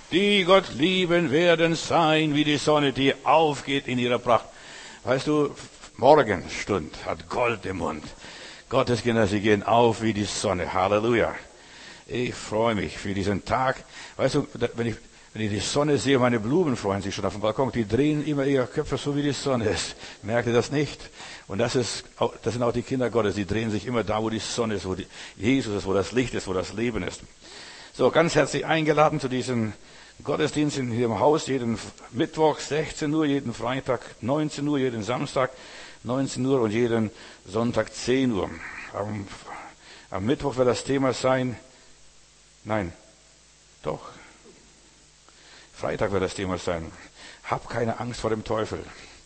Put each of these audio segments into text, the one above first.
Die Gott lieben, werden sein wie die Sonne, die aufgeht in ihrer Pracht. Weißt du, Morgenstund hat Gold im Mund. Gottes Kinder, sie gehen auf wie die Sonne. Halleluja. Ich freue mich für diesen Tag. Weißt du, wenn ich die Sonne sehe, meine Blumen freuen sich schon auf dem Balkon. Die drehen immer ihre Köpfe so, wie die Sonne ist. Merkt ihr das nicht? Und das sind auch die Kinder Gottes. Die drehen sich immer da, wo die Sonne ist, wo Jesus ist, wo das Licht ist, wo das Leben ist. So, ganz herzlich eingeladen zu diesem Gottesdienst in Ihrem Haus. Jeden Mittwoch 16 Uhr, jeden Freitag 19 Uhr, jeden Samstag 19 Uhr und jeden Sonntag 10 Uhr. Am Mittwoch wird das Thema sein. Nein, doch. Freitag wird das Thema sein. Hab keine Angst vor dem Teufel.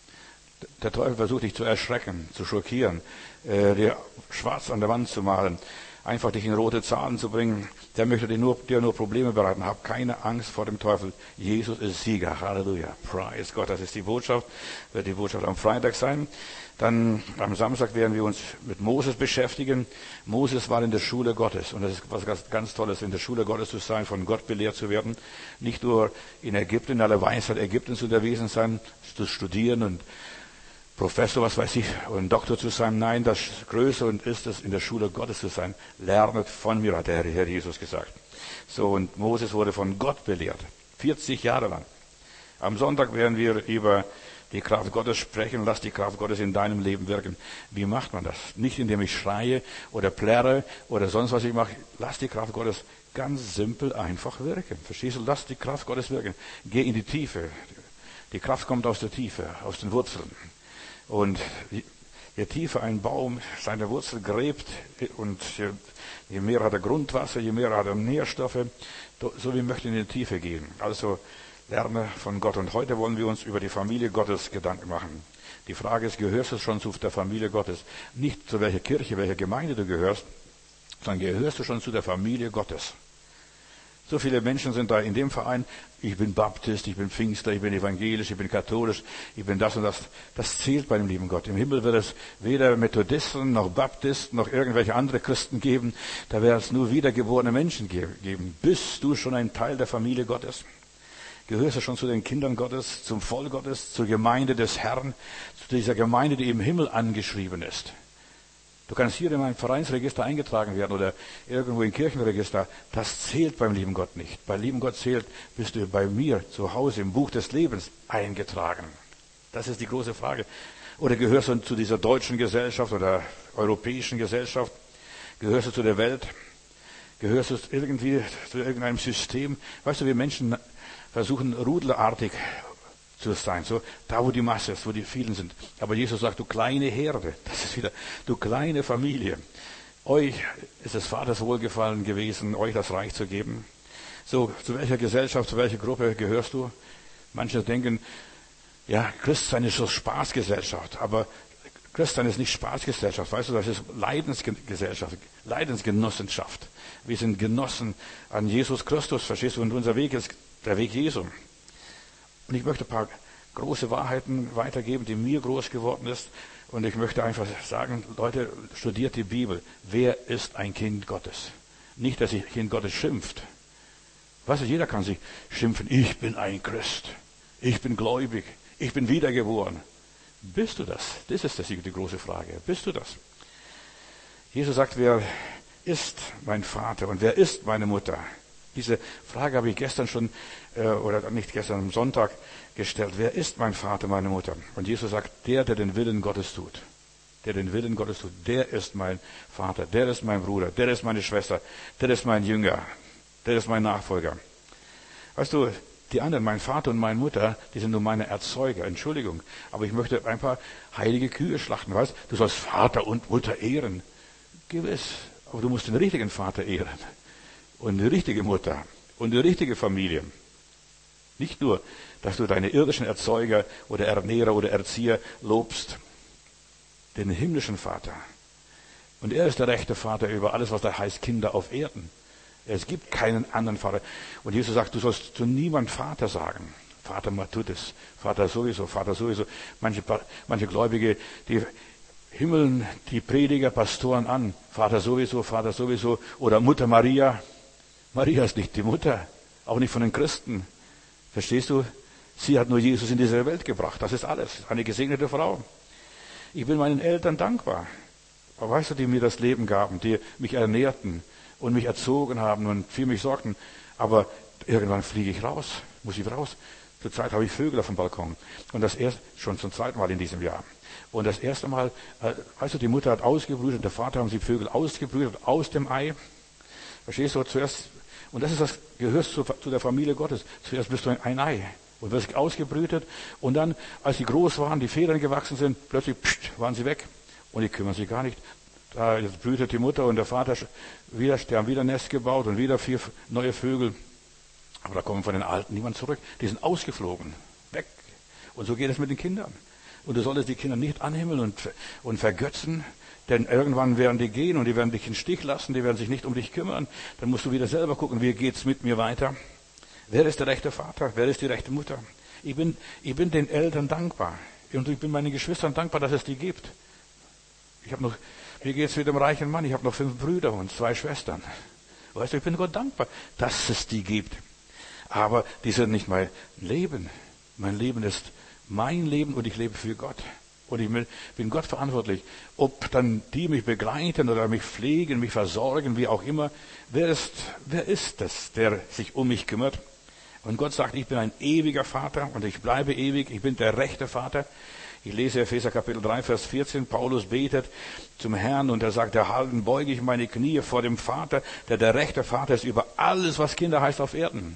Der Teufel versucht dich zu erschrecken, zu schockieren, dir schwarz an der Wand zu malen, einfach dich in rote Zahlen zu bringen. Der möchte dir nur Probleme bereiten. Hab keine Angst vor dem Teufel. Jesus ist Sieger. Halleluja. Praise Gott. Das ist die Botschaft. Wird die Botschaft am Freitag sein. Dann am Samstag werden wir uns mit Moses beschäftigen. Moses war in der Schule Gottes. Und das ist was ganz Tolles, in der Schule Gottes zu sein, von Gott belehrt zu werden. Nicht nur in Ägypten, in aller Weisheit Ägyptens unterwegs sein, zu studieren und Professor, was weiß ich, und Doktor zu sein. Nein, das Größte und ist es, in der Schule Gottes zu sein. Lernet von mir, hat der Herr Jesus gesagt. So, und Moses wurde von Gott belehrt. 40 Jahre lang. Am Sonntag werden wir über die Kraft Gottes sprechen. Lass die Kraft Gottes in deinem Leben wirken. Wie macht man das? Nicht indem ich schreie oder plärre oder sonst was ich mache. Lass die Kraft Gottes ganz simpel einfach wirken. Verstehst du? Lass die Kraft Gottes wirken. Geh in die Tiefe. Die Kraft kommt aus der Tiefe, aus den Wurzeln. Und je tiefer ein Baum seine Wurzel gräbt und je mehr hat er Grundwasser, je mehr hat er Nährstoffe, so wie möchte in die Tiefe gehen. Also lerne von Gott. Und heute wollen wir uns über die Familie Gottes Gedanken machen. Die Frage ist, gehörst du schon zu der Familie Gottes? Nicht zu welcher Kirche, welcher Gemeinde du gehörst, sondern gehörst du schon zu der Familie Gottes. So viele Menschen sind da in dem Verein. Ich bin Baptist, ich bin Pfingstler, ich bin evangelisch, ich bin katholisch, ich bin das und das. Das zählt bei dem lieben Gott. Im Himmel wird es weder Methodisten noch Baptisten noch irgendwelche andere Christen geben. Da wird es nur wiedergeborene Menschen geben. Bist du schon ein Teil der Familie Gottes? Gehörst du schon zu den Kindern Gottes, zum Volk Gottes, zur Gemeinde des Herrn, zu dieser Gemeinde, die im Himmel angeschrieben ist? Du kannst hier in einem Vereinsregister eingetragen werden oder irgendwo im Kirchenregister. Das zählt beim lieben Gott nicht. Beim lieben Gott zählt, bist du bei mir zu Hause im Buch des Lebens eingetragen. Das ist die große Frage. Oder gehörst du zu dieser deutschen Gesellschaft oder europäischen Gesellschaft? Gehörst du zu der Welt? Gehörst du irgendwie zu irgendeinem System? Weißt du, wir Menschen versuchen rudelartig zu sein, so da wo die Masse ist, wo die vielen sind. Aber Jesus sagt, du kleine Herde, das ist wieder, du kleine Familie. Euch ist es Vaters Wohlgefallen gewesen, euch das Reich zu geben. So, zu welcher Gesellschaft, zu welcher Gruppe gehörst du? Manche denken, ja, Christsein ist so Spaßgesellschaft, aber Christsein ist nicht Spaßgesellschaft, weißt du, das ist Leidensgesellschaft, Leidensgenossenschaft. Wir sind Genossen an Jesus Christus, verstehst du, und unser Weg ist der Weg Jesu. Und ich möchte ein paar große Wahrheiten weitergeben, die mir groß geworden ist. Und ich möchte einfach sagen, Leute, studiert die Bibel. Wer ist ein Kind Gottes? Nicht, dass sich Kind Gottes schimpft. Weißt du, jeder kann sich schimpfen. Ich bin ein Christ. Ich bin gläubig. Ich bin wiedergeboren. Bist du das? Das ist die große Frage. Bist du das? Jesus sagt, wer ist mein Vater und wer ist meine Mutter? Diese Frage habe ich gestern schon, oder nicht gestern, am Sonntag gestellt. Wer ist mein Vater, meine Mutter? Und Jesus sagt, der den Willen Gottes tut. Der den Willen Gottes tut, der ist mein Vater, der ist mein Bruder, der ist meine Schwester, der ist mein Jünger, der ist mein Nachfolger. Weißt du, die anderen, mein Vater und meine Mutter, die sind nur meine Erzeuger, Entschuldigung. Aber ich möchte ein paar heilige Kühe schlachten, weißt du? Du sollst Vater und Mutter ehren. Gewiss, aber du musst den richtigen Vater ehren. Und eine richtige Mutter und eine richtige Familie. Nicht nur, dass du deine irdischen Erzeuger oder Ernährer oder Erzieher lobst. Den himmlischen Vater. Und er ist der rechte Vater über alles, was da heißt Kinder auf Erden. Es gibt keinen anderen Vater. Und Jesus sagt, du sollst zu niemand Vater sagen. Vater Matutis, Vater sowieso, Vater sowieso. Manche Gläubige, die himmeln die Prediger, Pastoren an. Vater sowieso oder Mutter Maria. Maria ist nicht die Mutter. Auch nicht von den Christen. Verstehst du? Sie hat nur Jesus in diese Welt gebracht. Das ist alles. Eine gesegnete Frau. Ich bin meinen Eltern dankbar. Aber weißt du, die mir das Leben gaben, die mich ernährten und mich erzogen haben und für mich sorgten. Aber irgendwann fliege ich raus, muss ich raus. Zurzeit habe ich Vögel auf dem Balkon. Und das erst schon zum zweiten Mal in diesem Jahr. Und das erste Mal, weißt du, die Mutter hat ausgebrütet, der Vater haben sie Vögel ausgebrütet aus dem Ei. Verstehst du, zuerst, und das ist das, gehörst zu der Familie Gottes. Zuerst bist du ein Ei und wirst ausgebrütet. Und dann, als sie groß waren, die Federn gewachsen sind, plötzlich waren sie weg. Und die kümmern sich gar nicht. Da jetzt brütet die Mutter und der Vater wieder, die haben wieder ein Nest gebaut und wieder 4 neue Vögel. Aber da kommen von den Alten niemand zurück. Die sind ausgeflogen. Weg. Und so geht es mit den Kindern. Und du solltest die Kinder nicht anhimmeln und vergötzen. Denn irgendwann werden die gehen und die werden dich in den Stich lassen. Die werden sich nicht um dich kümmern. Dann musst du wieder selber gucken, wie geht's mit mir weiter. Wer ist der rechte Vater? Wer ist die rechte Mutter? Ich bin den Eltern dankbar. Und ich bin meinen Geschwistern dankbar, dass es die gibt. Mir geht's mit dem reichen Mann. Ich habe noch 5 Brüder und 2 Schwestern. Weißt du, ich bin Gott dankbar, dass es die gibt. Aber die sind nicht mein Leben. Mein Leben ist mein Leben und ich lebe für Gott. Und ich bin Gott verantwortlich. Ob dann die mich begleiten oder mich pflegen, mich versorgen, wie auch immer. Wer ist das, der sich um mich kümmert? Und Gott sagt, ich bin ein ewiger Vater und ich bleibe ewig. Ich bin der rechte Vater. Ich lese Epheser Kapitel 3, Vers 14. Paulus betet zum Herrn und er sagt, erhalten beuge ich meine Knie vor dem Vater, der rechte Vater ist über alles, was Kinder heißt auf Erden.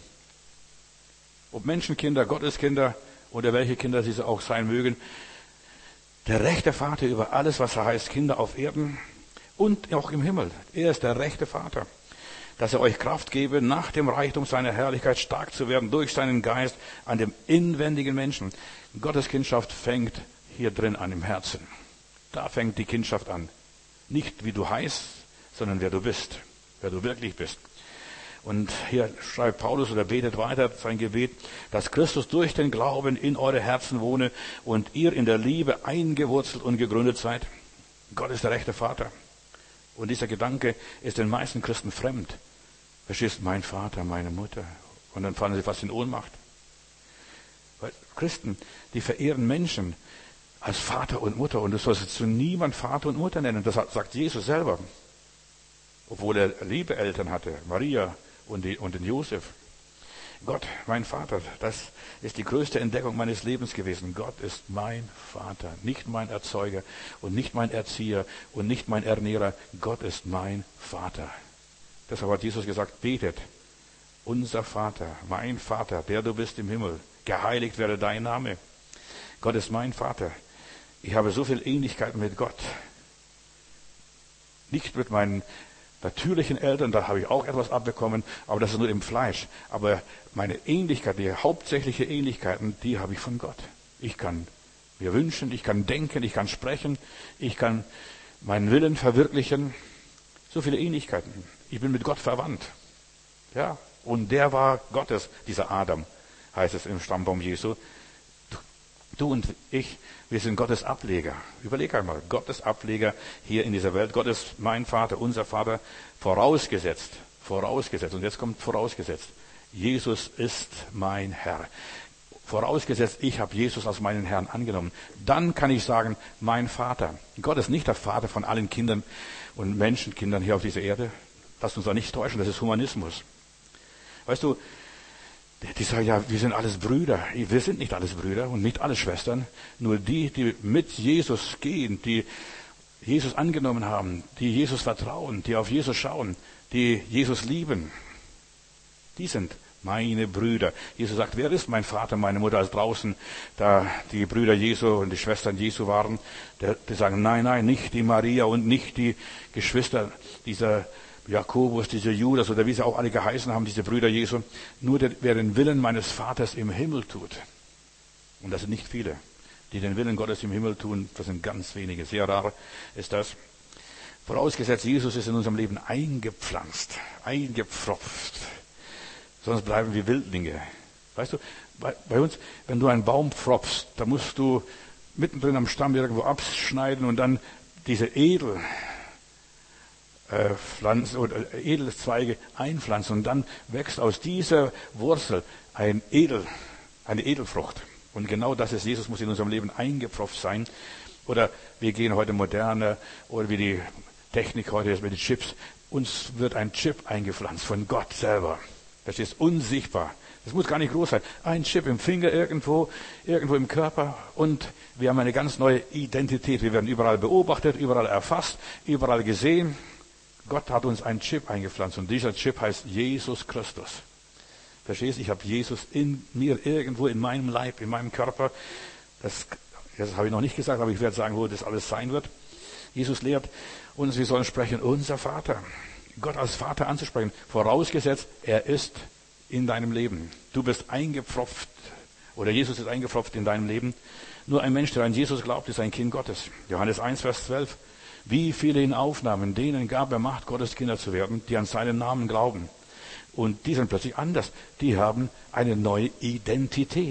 Ob Menschenkinder, Gotteskinder oder welche Kinder sie auch sein mögen. Der rechte Vater über alles, was heißt Kinder auf Erden und auch im Himmel. Er ist der rechte Vater. Dass er euch Kraft gebe, nach dem Reichtum seiner Herrlichkeit stark zu werden durch seinen Geist an dem inwendigen Menschen. Gottes Kindschaft fängt hier drin an im Herzen. Da fängt die Kindschaft an. Nicht wie du heißt, sondern wer du bist. Wer du wirklich bist. Und hier schreibt Paulus oder betet weiter sein Gebet, dass Christus durch den Glauben in eure Herzen wohne und ihr in der Liebe eingewurzelt und gegründet seid. Gott ist der rechte Vater. Und dieser Gedanke ist den meisten Christen fremd. Verstehst, mein Vater, meine Mutter. Und dann fallen sie fast in Ohnmacht. Weil Christen, die verehren Menschen als Vater und Mutter. Und du sollst zu niemand Vater und Mutter nennen. Das sagt Jesus selber. Obwohl er liebe Eltern hatte. Maria und den Josef. Gott, mein Vater, das ist die größte Entdeckung meines Lebens gewesen. Gott ist mein Vater, nicht mein Erzeuger und nicht mein Erzieher und nicht mein Ernährer. Gott ist mein Vater. Deshalb hat Jesus gesagt, betet, unser Vater, mein Vater, der du bist im Himmel, geheiligt werde dein Name. Gott ist mein Vater. Ich habe so viel Ähnlichkeiten mit Gott. Nicht mit meinen natürlichen Eltern, da habe ich auch etwas abbekommen, aber das ist nur im Fleisch. Aber meine Ähnlichkeit, die hauptsächliche Ähnlichkeiten, die habe ich von Gott. Ich kann mir wünschen, ich kann denken, ich kann sprechen, ich kann meinen Willen verwirklichen. So viele Ähnlichkeiten. Ich bin mit Gott verwandt. Ja, und der war Gottes, dieser Adam, heißt es im Stammbaum Jesu. Du und ich, wir sind Gottes Ableger. Überleg einmal, Gottes Ableger hier in dieser Welt. Gott ist mein Vater, unser Vater, vorausgesetzt. Und jetzt kommt vorausgesetzt. Jesus ist mein Herr. Vorausgesetzt, ich habe Jesus als meinen Herrn angenommen. Dann kann ich sagen, mein Vater. Gott ist nicht der Vater von allen Kindern und Menschenkindern hier auf dieser Erde. Lass uns da nicht täuschen, das ist Humanismus. Weißt du, die sagen, ja, wir sind alles Brüder. Wir sind nicht alles Brüder und nicht alle Schwestern. Nur die mit Jesus gehen, die Jesus angenommen haben, die Jesus vertrauen, die auf Jesus schauen, die Jesus lieben, die sind meine Brüder. Jesus sagt, wer ist mein Vater, meine Mutter, als draußen da die Brüder Jesu und die Schwestern Jesu waren? Die sagen, nein, nicht die Maria und nicht die Geschwister dieser Jakobus, dieser Judas oder wie sie auch alle geheißen haben, diese Brüder Jesu. Nur wer den Willen meines Vaters im Himmel tut. Und das sind nicht viele, die den Willen Gottes im Himmel tun. Das sind ganz wenige. Sehr rar ist das. Vorausgesetzt, Jesus ist in unserem Leben eingepflanzt, eingepfropft. Sonst bleiben wir Wildlinge. Weißt du, bei uns, wenn du einen Baum pfropfst, da musst du mittendrin am Stamm irgendwo abschneiden und dann diese Pflanzen oder Edelzweige einpflanzen und dann wächst aus dieser Wurzel eine Edelfrucht. Und genau das ist, Jesus muss in unserem Leben eingepfropft sein. Oder wir gehen heute moderner, oder wie die Technik heute ist mit den Chips. Uns wird ein Chip eingepflanzt von Gott selber. Das ist unsichtbar. Das muss gar nicht groß sein. Ein Chip im Finger irgendwo im Körper. Und wir haben eine ganz neue Identität. Wir werden überall beobachtet, überall erfasst, überall gesehen. Gott hat uns einen Chip eingepflanzt. Und dieser Chip heißt Jesus Christus. Verstehst du? Ich habe Jesus in mir irgendwo, in meinem Leib, in meinem Körper. Das habe ich noch nicht gesagt, aber ich werde sagen, wo das alles sein wird. Jesus lehrt uns, wir sollen sprechen, unser Vater. Gott als Vater anzusprechen, vorausgesetzt, er ist in deinem Leben. Du bist eingepfropft, oder Jesus ist eingepfropft in deinem Leben. Nur ein Mensch, der an Jesus glaubt, ist ein Kind Gottes. Johannes 1, Vers 12. Wie viele ihn aufnahmen, denen gab er Macht, Gottes Kinder zu werden, die an seinen Namen glauben. Und die sind plötzlich anders. Die haben eine neue Identität.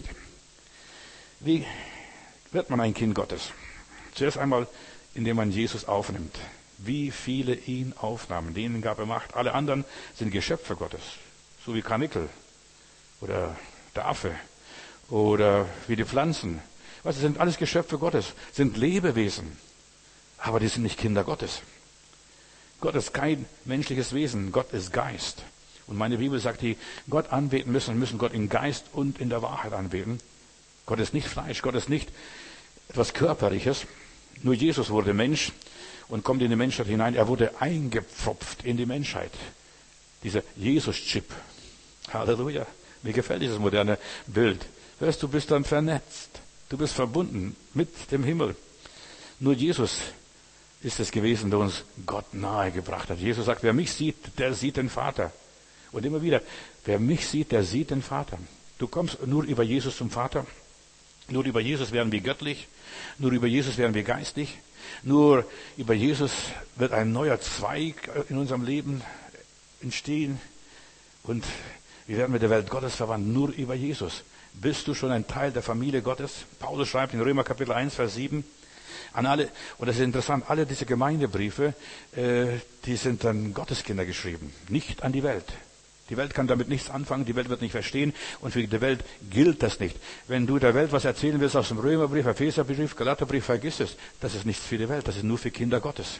Wie wird man ein Kind Gottes? Zuerst einmal, indem man Jesus aufnimmt. Wie viele ihn aufnahmen, denen gab er Macht. Alle anderen sind Geschöpfe Gottes. So wie Karnickel oder der Affe oder wie die Pflanzen. Was, das sind alles Geschöpfe Gottes, sind Lebewesen. Aber die sind nicht Kinder Gottes. Gott ist kein menschliches Wesen, Gott ist Geist. Und meine Bibel sagt, die Gott anbeten müssen Gott in Geist und in der Wahrheit anbeten. Gott ist nicht Fleisch, Gott ist nicht etwas Körperliches. Nur Jesus wurde Mensch und kommt in die Menschheit hinein. Er wurde eingepfropft in die Menschheit. Dieser Jesus-Chip. Halleluja. Mir gefällt dieses moderne Bild. Weißt du, bist dann vernetzt. Du bist verbunden mit dem Himmel. Nur Jesus ist es gewesen, der uns Gott nahe gebracht hat. Jesus sagt, wer mich sieht, der sieht den Vater. Und immer wieder, wer mich sieht, der sieht den Vater. Du kommst nur über Jesus zum Vater. Nur über Jesus werden wir göttlich. Nur über Jesus werden wir geistlich. Nur über Jesus wird ein neuer Zweig in unserem Leben entstehen. Und wir werden mit der Welt Gottes verwandt. Nur über Jesus. Bist du schon ein Teil der Familie Gottes? Paulus schreibt in Römer Kapitel 1, Vers 7. An alle, und das ist interessant, alle diese Gemeindebriefe, die sind an Gotteskinder geschrieben. Nicht an die Welt. Die Welt kann damit nichts anfangen, die Welt wird nicht verstehen und für die Welt gilt das nicht. Wenn du der Welt was erzählen willst aus dem Römerbrief, Epheserbrief, Galaterbrief, vergiss es. Das ist nichts für die Welt, das ist nur für Kinder Gottes.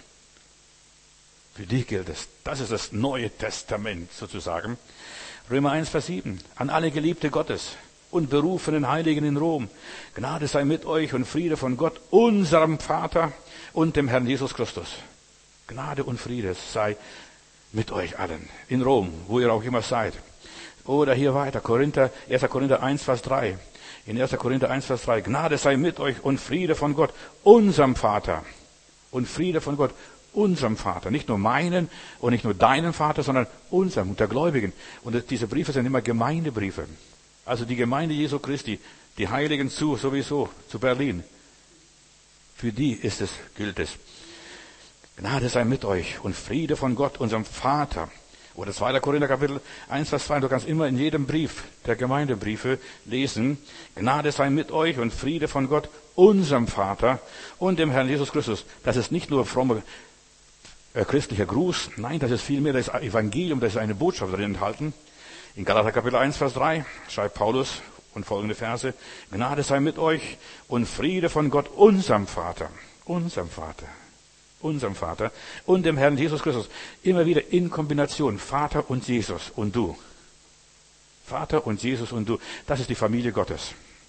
Für dich gilt es. Das ist das Neue Testament sozusagen. Römer 1, Vers 7. An alle Geliebte Gottes und berufenen Heiligen in Rom. Gnade sei mit euch und Friede von Gott, unserem Vater und dem Herrn Jesus Christus. Gnade und Friede sei mit euch allen. In Rom, wo ihr auch immer seid. Oder hier weiter, 1. Korinther 1, Vers 3. In 1. Korinther 1, Vers 3. Gnade sei mit euch und Friede von Gott, unserem Vater. Und Friede von Gott, unserem Vater. Nicht nur meinen und nicht nur deinen Vater, sondern unserem, der Gläubigen. Und diese Briefe sind immer Gemeindebriefe. Also die Gemeinde Jesu Christi, die Heiligen sowieso, zu Berlin. Für die gilt es. Gnade sei mit euch und Friede von Gott, unserem Vater. Oder 2. Korinther Kapitel 1, Vers 2. Du kannst immer in jedem Brief der Gemeindebriefe lesen. Gnade sei mit euch und Friede von Gott, unserem Vater und dem Herrn Jesus Christus. Das ist nicht nur frommer christlicher Gruß. Nein, das ist vielmehr das Evangelium, da ist eine Botschaft drin enthalten. In Galater Kapitel 1, Vers 3 schreibt Paulus und folgende Verse. Gnade sei mit euch und Friede von Gott, unserem Vater und dem Herrn Jesus Christus. Immer wieder in Kombination. Vater und Jesus und du. Vater und Jesus und du. Das ist die Familie Gottes.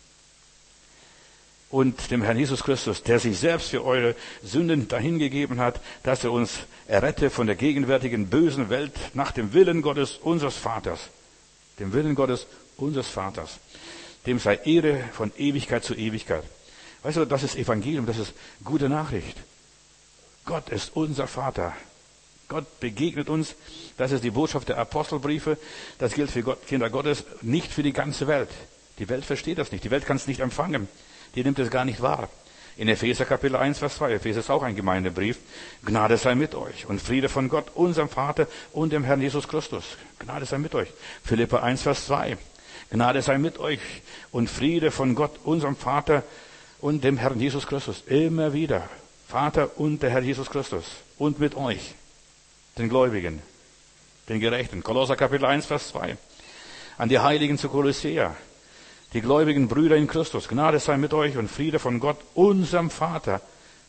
Und dem Herrn Jesus Christus, der sich selbst für eure Sünden dahingegeben hat, dass er uns errette von der gegenwärtigen bösen Welt nach dem Willen Gottes, unseres Vaters. Dem Willen Gottes, unseres Vaters. Dem sei Ehre von Ewigkeit zu Ewigkeit. Weißt du, das ist Evangelium, das ist gute Nachricht. Gott ist unser Vater. Gott begegnet uns. Das ist die Botschaft der Apostelbriefe. Das gilt für Kinder Gottes, nicht für die ganze Welt. Die Welt versteht das nicht. Die Welt kann es nicht empfangen. Die nimmt es gar nicht wahr. In Epheser Kapitel 1, Vers 2. Epheser ist auch ein Gemeindebrief. Gnade sei mit euch und Friede von Gott, unserem Vater und dem Herrn Jesus Christus. Gnade sei mit euch. Philipper 1, Vers 2. Gnade sei mit euch und Friede von Gott, unserem Vater und dem Herrn Jesus Christus. Immer wieder. Vater und der Herr Jesus Christus. Und mit euch. den Gläubigen, den Gerechten. Kolosser Kapitel 1, Vers 2. An die Heiligen zu Kolossea, die gläubigen Brüder in Christus. Gnade sei mit euch und Friede von Gott, unserem Vater.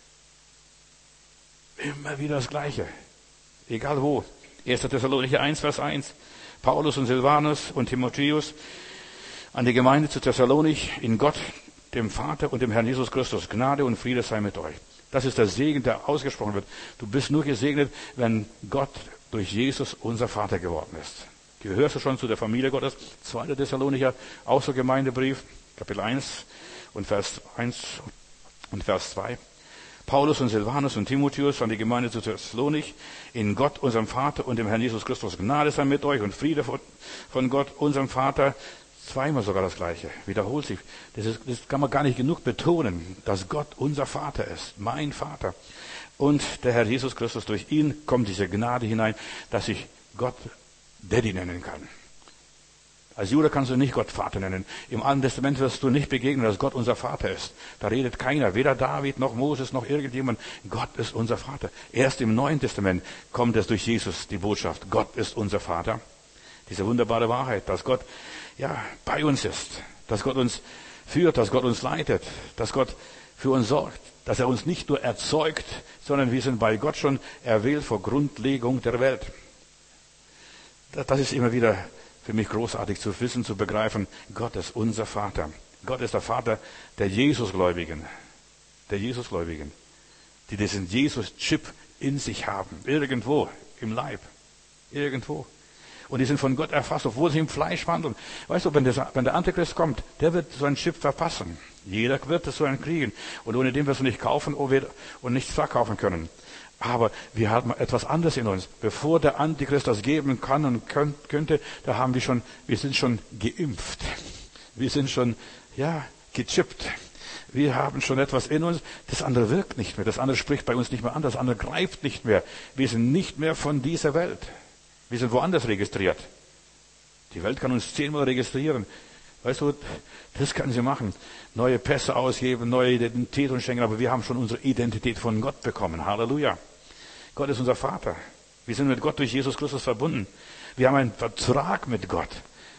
Immer wieder das Gleiche. Egal wo. 1. Thessalonicher 1, Vers 1. Paulus und Silvanus und Timotheus an die Gemeinde zu Thessalonich in Gott, dem Vater und dem Herrn Jesus Christus. Gnade und Friede sei mit euch. Das ist der Segen, der ausgesprochen wird. Du bist nur gesegnet, wenn Gott durch Jesus unser Vater geworden ist. Gehörst du schon zu der Familie Gottes? 2. Thessalonicher, auch so Gemeindebrief, Kapitel 1 und Vers 1 und Vers 2. Paulus und Silvanus und Timotheus an die Gemeinde zu Thessalonich in Gott, unserem Vater und dem Herrn Jesus Christus. Gnade sei mit euch und Friede von Gott, unserem Vater. Zweimal sogar das Gleiche. Wiederholt sich. Das kann man gar nicht genug betonen, dass Gott unser Vater ist. Mein Vater. Und der Herr Jesus Christus, durch ihn kommt diese Gnade hinein, dass ich Gott Daddy nennen kann. Als Jude kannst du nicht Gott Vater nennen. Im Alten Testament wirst du nicht begegnen, dass Gott unser Vater ist. Da redet keiner, weder David noch Moses noch irgendjemand. Gott ist unser Vater. Erst im Neuen Testament kommt es durch Jesus, die Botschaft. Gott ist unser Vater. Diese wunderbare Wahrheit, dass Gott bei uns ist. Dass Gott uns führt, dass Gott uns leitet. Dass Gott für uns sorgt. Dass er uns nicht nur erzeugt, sondern wir sind bei Gott schon erwählt vor Grundlegung der Welt. Das ist immer wieder für mich großartig zu wissen, zu begreifen, Gott ist unser Vater. Gott ist der Vater der Jesusgläubigen. Der Jesusgläubigen. Die diesen Jesus-Chip in sich haben. Irgendwo im Leib. Irgendwo. Und die sind von Gott erfasst, obwohl sie im Fleisch wandeln. Weißt du, wenn der Antichrist kommt, der wird so einen Chip verpassen. Jeder wird so einen kriegen. Und ohne den wirst du nicht kaufen und nichts verkaufen können. Aber wir haben etwas anderes in uns. Bevor der Antichrist das geben kann und könnte, wir sind schon geimpft. Wir sind schon, gechippt. Wir haben schon etwas in uns. Das andere wirkt nicht mehr. Das andere spricht bei uns nicht mehr an. Das andere greift nicht mehr. Wir sind nicht mehr von dieser Welt. Wir sind woanders registriert. Die Welt kann uns 10-mal registrieren. Weißt du, das können sie machen. Neue Pässe ausgeben, neue Identität und schenken, aber wir haben schon unsere Identität von Gott bekommen. Halleluja. Gott ist unser Vater. Wir sind mit Gott durch Jesus Christus verbunden. Wir haben einen Vertrag mit Gott.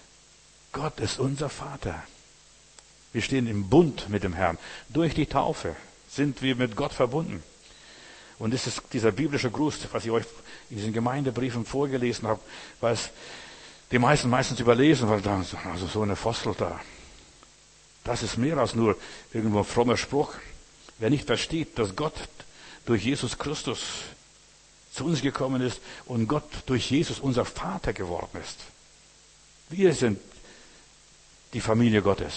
Gott ist unser Vater. Wir stehen im Bund mit dem Herrn. Durch die Taufe sind wir mit Gott verbunden. Und das ist dieser biblische Gruß, was ich euch in diesen Gemeindebriefen vorgelesen habe, was die meisten meistens überlesen, weil da so eine Fossil da. Das ist mehr als nur irgendwo ein frommer Spruch. Wer nicht versteht, dass Gott durch Jesus Christus zu uns gekommen ist und Gott durch Jesus unser Vater geworden ist. Wir sind die Familie Gottes.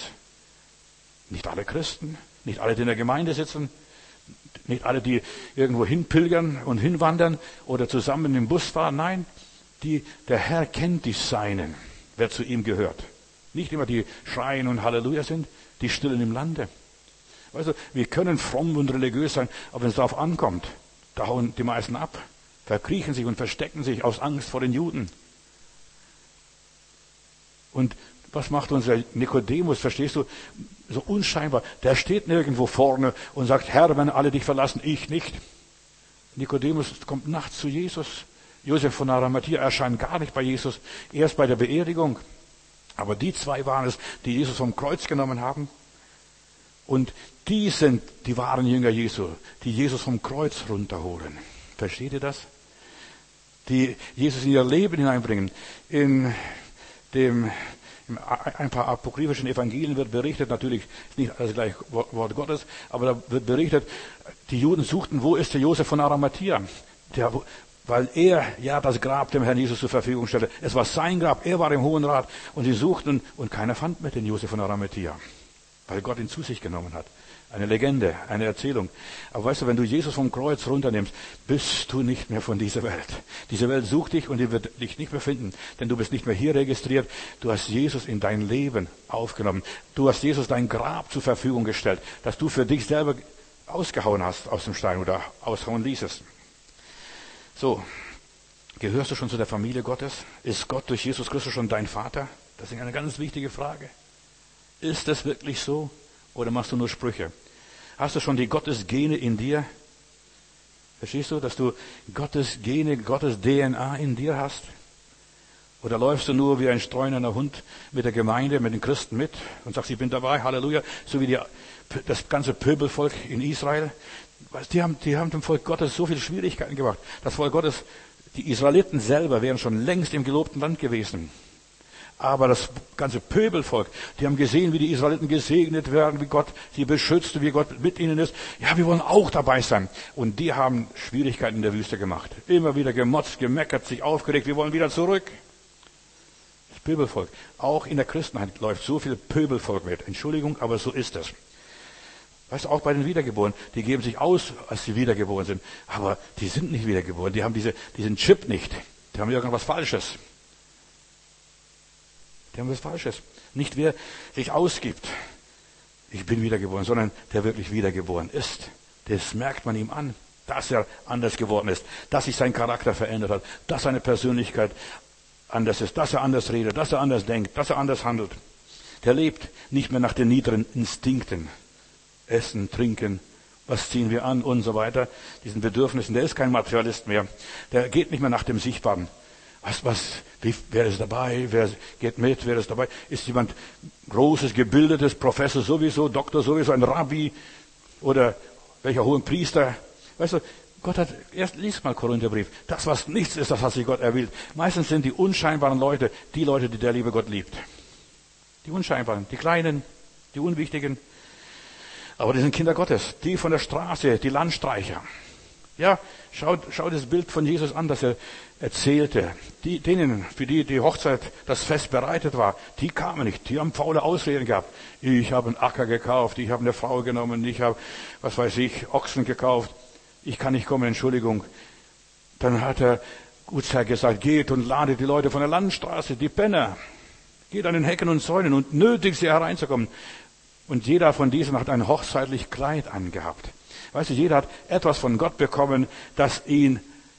Nicht alle Christen, nicht alle, die in der Gemeinde sitzen, nicht alle, die irgendwo hinpilgern und hinwandern oder zusammen im Bus fahren. Nein, der Herr kennt die Seinen, wer zu ihm gehört. Nicht immer die schreien und Halleluja sind, die stillen im Lande. Weißt du, wir können fromm und religiös sein, aber wenn es darauf ankommt, da hauen die meisten ab, verkriechen sich und verstecken sich aus Angst vor den Juden. Und was macht unser Nikodemus, verstehst du, so unscheinbar, der steht nirgendwo vorne und sagt, Herr, wenn alle dich verlassen, ich nicht. Nikodemus kommt nachts zu Jesus. Josef von Arimathea erscheint gar nicht bei Jesus, erst bei der Beerdigung. Aber die zwei waren es, die Jesus vom Kreuz genommen haben. Und die sind die wahren Jünger Jesu, die Jesus vom Kreuz runterholen. Versteht ihr das? Die Jesus in ihr Leben hineinbringen. In ein paar apokryphischen Evangelien wird berichtet, natürlich nicht alles gleich Wort Gottes, aber da wird berichtet, die Juden suchten, wo ist der Josef von Arimathea? Weil er das Grab dem Herrn Jesus zur Verfügung stellte. Es war sein Grab, er war im Hohen Rat und sie suchten und keiner fand mehr den Josef von Arimathea, weil Gott ihn zu sich genommen hat. Eine Legende, eine Erzählung. Aber weißt du, wenn du Jesus vom Kreuz runternimmst, bist du nicht mehr von dieser Welt. Diese Welt sucht dich und die wird dich nicht mehr finden, denn du bist nicht mehr hier registriert. Du hast Jesus in dein Leben aufgenommen. Du hast Jesus dein Grab zur Verfügung gestellt, das du für dich selber ausgehauen hast aus dem Stein oder aushauen ließest. So, gehörst du schon zu der Familie Gottes? Ist Gott durch Jesus Christus schon dein Vater? Das ist eine ganz wichtige Frage. Ist das wirklich so? Oder machst du nur Sprüche? Hast du schon die Gottesgene in dir? Verstehst du, dass du Gottes Gene, Gottes DNA in dir hast? Oder läufst du nur wie ein streunender Hund mit der Gemeinde, mit den Christen mit und sagst, ich bin dabei, Halleluja, so wie das ganze Pöbelvolk in Israel? Die haben dem Volk Gottes so viele Schwierigkeiten gemacht. Das Volk Gottes, die Israeliten selber wären schon längst im gelobten Land gewesen. Aber das ganze Pöbelvolk, die haben gesehen, wie die Israeliten gesegnet werden, wie Gott sie beschützt, wie Gott mit ihnen ist. Ja, wir wollen auch dabei sein. Und die haben Schwierigkeiten in der Wüste gemacht. Immer wieder gemotzt, gemeckert, sich aufgeregt, wir wollen wieder zurück. Das Pöbelvolk. Auch in der Christenheit läuft so viel Pöbelvolk mit. Entschuldigung, aber so ist es. Weißt du, auch bei den Wiedergeborenen, die geben sich aus, als sie wiedergeboren sind. Aber die sind nicht wiedergeboren. Die haben diesen Chip nicht. Die haben irgendwas Falsches. Die haben was Falsches. Nicht wer sich ausgibt, ich bin wiedergeboren, sondern der wirklich wiedergeboren ist. Das merkt man ihm an, dass er anders geworden ist, dass sich sein Charakter verändert hat, dass seine Persönlichkeit anders ist, dass er anders redet, dass er anders denkt, dass er anders handelt. Der lebt nicht mehr nach den niederen Instinkten. Essen, trinken, was ziehen wir an und so weiter. Diesen Bedürfnissen, der ist kein Materialist mehr. Der geht nicht mehr nach dem Sichtbaren. Wer ist dabei? Wer geht mit? Wer ist dabei? Ist jemand großes, gebildetes, Professor sowieso, Doktor sowieso, ein Rabbi oder welcher hohen Priester? Weißt du, Gott hat, lies mal Korintherbrief. Das, was nichts ist, das hat sich Gott erwählt. Meistens sind die unscheinbaren Leute, die Leute, die der liebe Gott liebt. Die unscheinbaren, die kleinen, die unwichtigen. Aber die sind Kinder Gottes. Die von der Straße, die Landstreicher. Ja, schau das Bild von Jesus an, das er erzählte. Für die Hochzeit, das Fest bereitet war, die kamen nicht. Die haben faule Ausreden gehabt. Ich habe einen Acker gekauft, ich habe eine Frau genommen, ich habe, Ochsen gekauft. Ich kann nicht kommen, Entschuldigung. Dann hat der Gutsherr gesagt, geht und ladet die Leute von der Landstraße, die Penner. Geht an den Hecken und Zäunen und nötigt sie hereinzukommen. Und jeder von diesen hat ein hochzeitlich Kleid angehabt. Weißt du, jeder hat etwas von Gott bekommen, das ihn,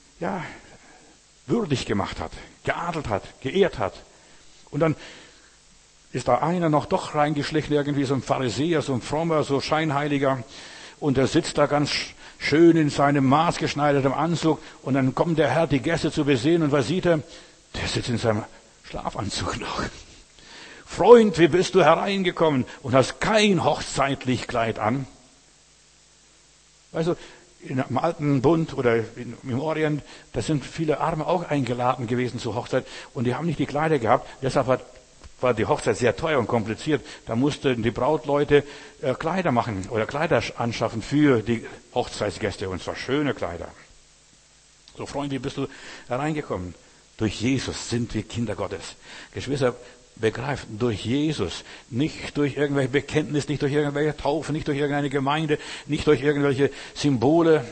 würdig gemacht hat, geadelt hat, geehrt hat. Und dann ist da einer noch doch reingeschlichen, irgendwie so ein Pharisäer, so ein frommer, so scheinheiliger. Und er sitzt da ganz schön in seinem maßgeschneiderten Anzug. Und dann kommt der Herr, die Gäste zu besehen. Und was sieht er? Der sitzt in seinem Schlafanzug noch. Freund, wie bist du hereingekommen und hast kein hochzeitlich Kleid an? Weißt du, im alten Bund oder im Orient, da sind viele Arme auch eingeladen gewesen zur Hochzeit und die haben nicht die Kleider gehabt. Deshalb war die Hochzeit sehr teuer und kompliziert. Da mussten die Brautleute Kleider machen oder Kleider anschaffen für die Hochzeitsgäste und zwar schöne Kleider. So, Freund, wie bist du hereingekommen? Durch Jesus sind wir Kinder Gottes. Geschwister, begreift, durch Jesus, nicht durch irgendwelche Bekenntnisse, nicht durch irgendwelche Taufen, nicht durch irgendeine Gemeinde, nicht durch irgendwelche Symbole,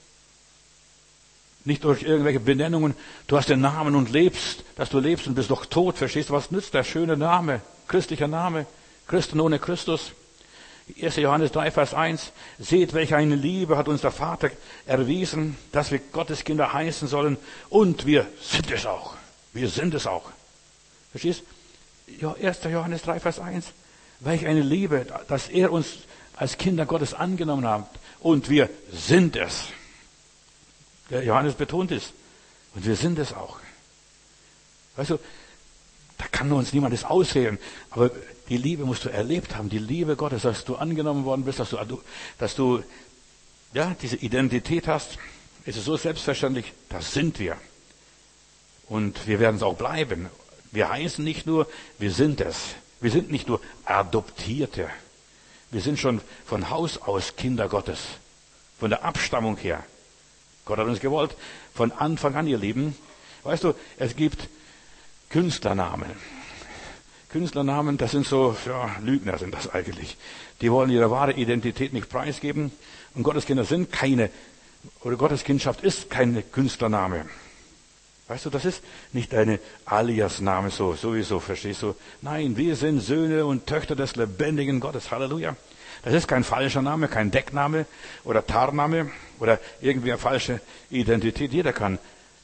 nicht durch irgendwelche Benennungen. Du hast den Namen und lebst, dass du lebst und bist doch tot. Verstehst du, was nützt der schöne Name, christlicher Name, Christen ohne Christus? 1. Johannes 3, Vers 1. Seht, welche eine Liebe hat uns der Vater erwiesen, dass wir Gottes Kinder heißen sollen und wir sind es auch. Wir sind es auch. Verstehst du? 1. Johannes 3, Vers 1. Welch eine Liebe, dass er uns als Kinder Gottes angenommen hat. Und wir sind es. Der Johannes betont es. Und wir sind es auch. Weißt du, da kann uns niemand das ausreden. Aber die Liebe musst du erlebt haben. Die Liebe Gottes, dass du angenommen worden bist, dass du diese Identität hast. Es ist so selbstverständlich, das sind wir. Und wir werden es auch bleiben. Wir heißen nicht nur, wir sind es. Wir sind nicht nur Adoptierte. Wir sind schon von Haus aus Kinder Gottes. Von der Abstammung her. Gott hat uns gewollt. Von Anfang an, ihr Lieben. Weißt du, es gibt Künstlernamen. Künstlernamen, das sind so, Lügner sind das eigentlich. Die wollen ihre wahre Identität nicht preisgeben. Und Gotteskinder sind Gotteskindschaft ist keine Künstlername. Weißt du, das ist nicht eine Alias-Name sowieso, verstehst du? Nein, wir sind Söhne und Töchter des lebendigen Gottes. Halleluja. Das ist kein falscher Name, kein Deckname oder Tarnname oder irgendwie eine falsche Identität. Jeder kann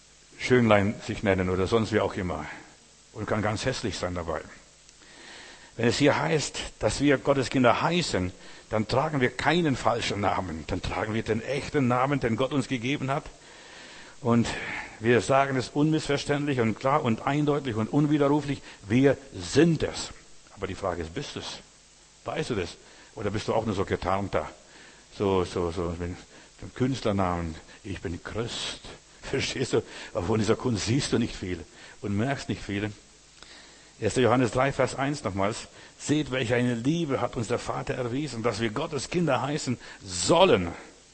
Schönlein sich nennen oder sonst wie auch immer. Und kann ganz hässlich sein dabei. Wenn es hier heißt, dass wir Gottes Kinder heißen, dann tragen wir keinen falschen Namen. Dann tragen wir den echten Namen, den Gott uns gegeben hat. Und wir sagen es unmissverständlich und klar und eindeutig und unwiderruflich. Wir sind es. Aber die Frage ist, bist du es? Weißt du das? Oder bist du auch nur so getarnter? So mit dem Künstlernamen. Ich bin Christ. Verstehst du? Aber von dieser Kunst siehst du nicht viel und merkst nicht viel. 1. Johannes 3, Vers 1 nochmals. Seht, welche eine Liebe hat uns der Vater erwiesen, dass wir Gottes Kinder heißen sollen.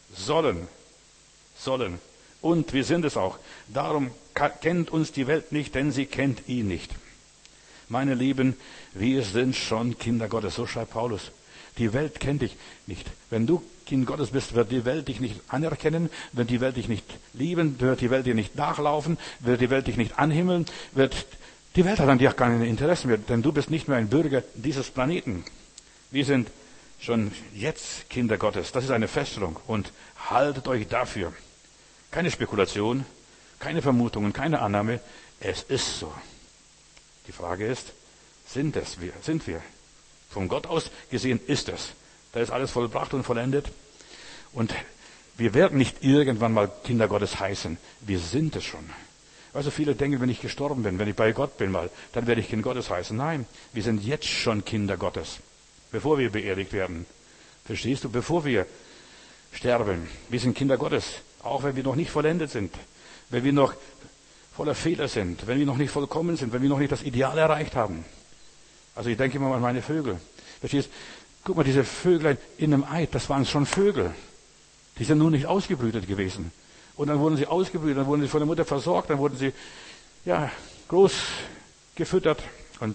Und wir sind es auch. Darum kennt uns die Welt nicht, denn sie kennt ihn nicht. Meine Lieben, wir sind schon Kinder Gottes. So schreibt Paulus. Die Welt kennt dich nicht. Wenn du Kind Gottes bist, wird die Welt dich nicht anerkennen, wird die Welt dich nicht lieben, wird die Welt dir nicht nachlaufen, wird die Welt dich nicht anhimmeln, die Welt hat an dir keine Interessen mehr, denn du bist nicht mehr ein Bürger dieses Planeten. Wir sind schon jetzt Kinder Gottes. Das ist eine Feststellung. Und haltet euch dafür. Keine Spekulation, keine Vermutungen, keine Annahme. Es ist so. Die Frage ist, sind wir? Von Gott aus gesehen ist es. Da ist alles vollbracht und vollendet. Und wir werden nicht irgendwann mal Kinder Gottes heißen. Wir sind es schon. Also viele denken, wenn ich gestorben bin, wenn ich bei Gott bin mal, dann werde ich Kind Gottes heißen. Nein, wir sind jetzt schon Kinder Gottes, bevor wir beerdigt werden. Verstehst du? Bevor wir sterben. Wir sind Kinder Gottes, auch wenn wir noch nicht vollendet sind, wenn wir noch voller Fehler sind, wenn wir noch nicht vollkommen sind, wenn wir noch nicht das Ideal erreicht haben. Also ich denke immer an meine Vögel. Verstehst du? Guck mal, diese Vöglein in einem Ei, das waren schon Vögel. Die sind nur nicht ausgebrütet gewesen. Und dann wurden sie ausgebrütet, dann wurden sie von der Mutter versorgt, dann wurden sie, groß gefüttert. Und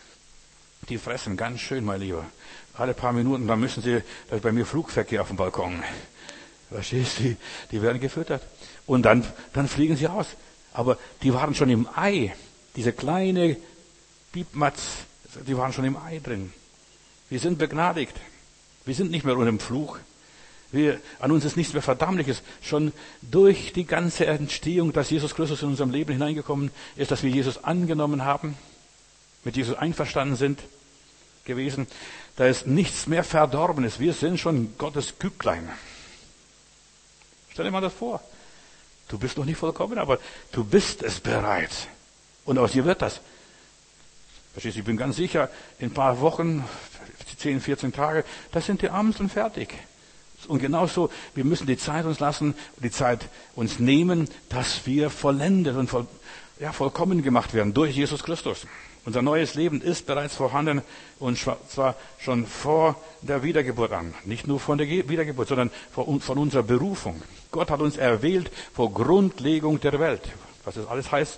die fressen ganz schön, mein Lieber. Alle paar Minuten, dann müssen sie, da ist bei mir Flugverkehr auf dem Balkon. Verstehst du? Die werden gefüttert. Und dann fliegen sie raus. Aber die waren schon im Ei. Diese kleine Piepmatz, die waren schon im Ei drin. Wir sind begnadigt. Wir sind nicht mehr unter dem Fluch. An uns ist nichts mehr Verdammliches. Schon durch die ganze Entstehung, dass Jesus Christus in unserem Leben hineingekommen ist, dass wir Jesus angenommen haben, mit Jesus einverstanden sind gewesen, da ist nichts mehr Verdorbenes. Wir sind schon Gottes Küklein. Stell dir mal das vor. Du bist noch nicht vollkommen, aber du bist es bereits. Und aus dir wird das. Verstehst du, ich bin ganz sicher, in ein paar Wochen, 10, 14 Tage, da sind die Amseln fertig. Und genauso, wir müssen die Zeit uns lassen, die Zeit uns nehmen, dass wir vollendet und vollkommen gemacht werden durch Jesus Christus. Unser neues Leben ist bereits vorhanden und zwar schon vor der Wiedergeburt an. Nicht nur von der Wiedergeburt, sondern von unserer Berufung. Gott hat uns erwählt vor Grundlegung der Welt. Was das alles heißt,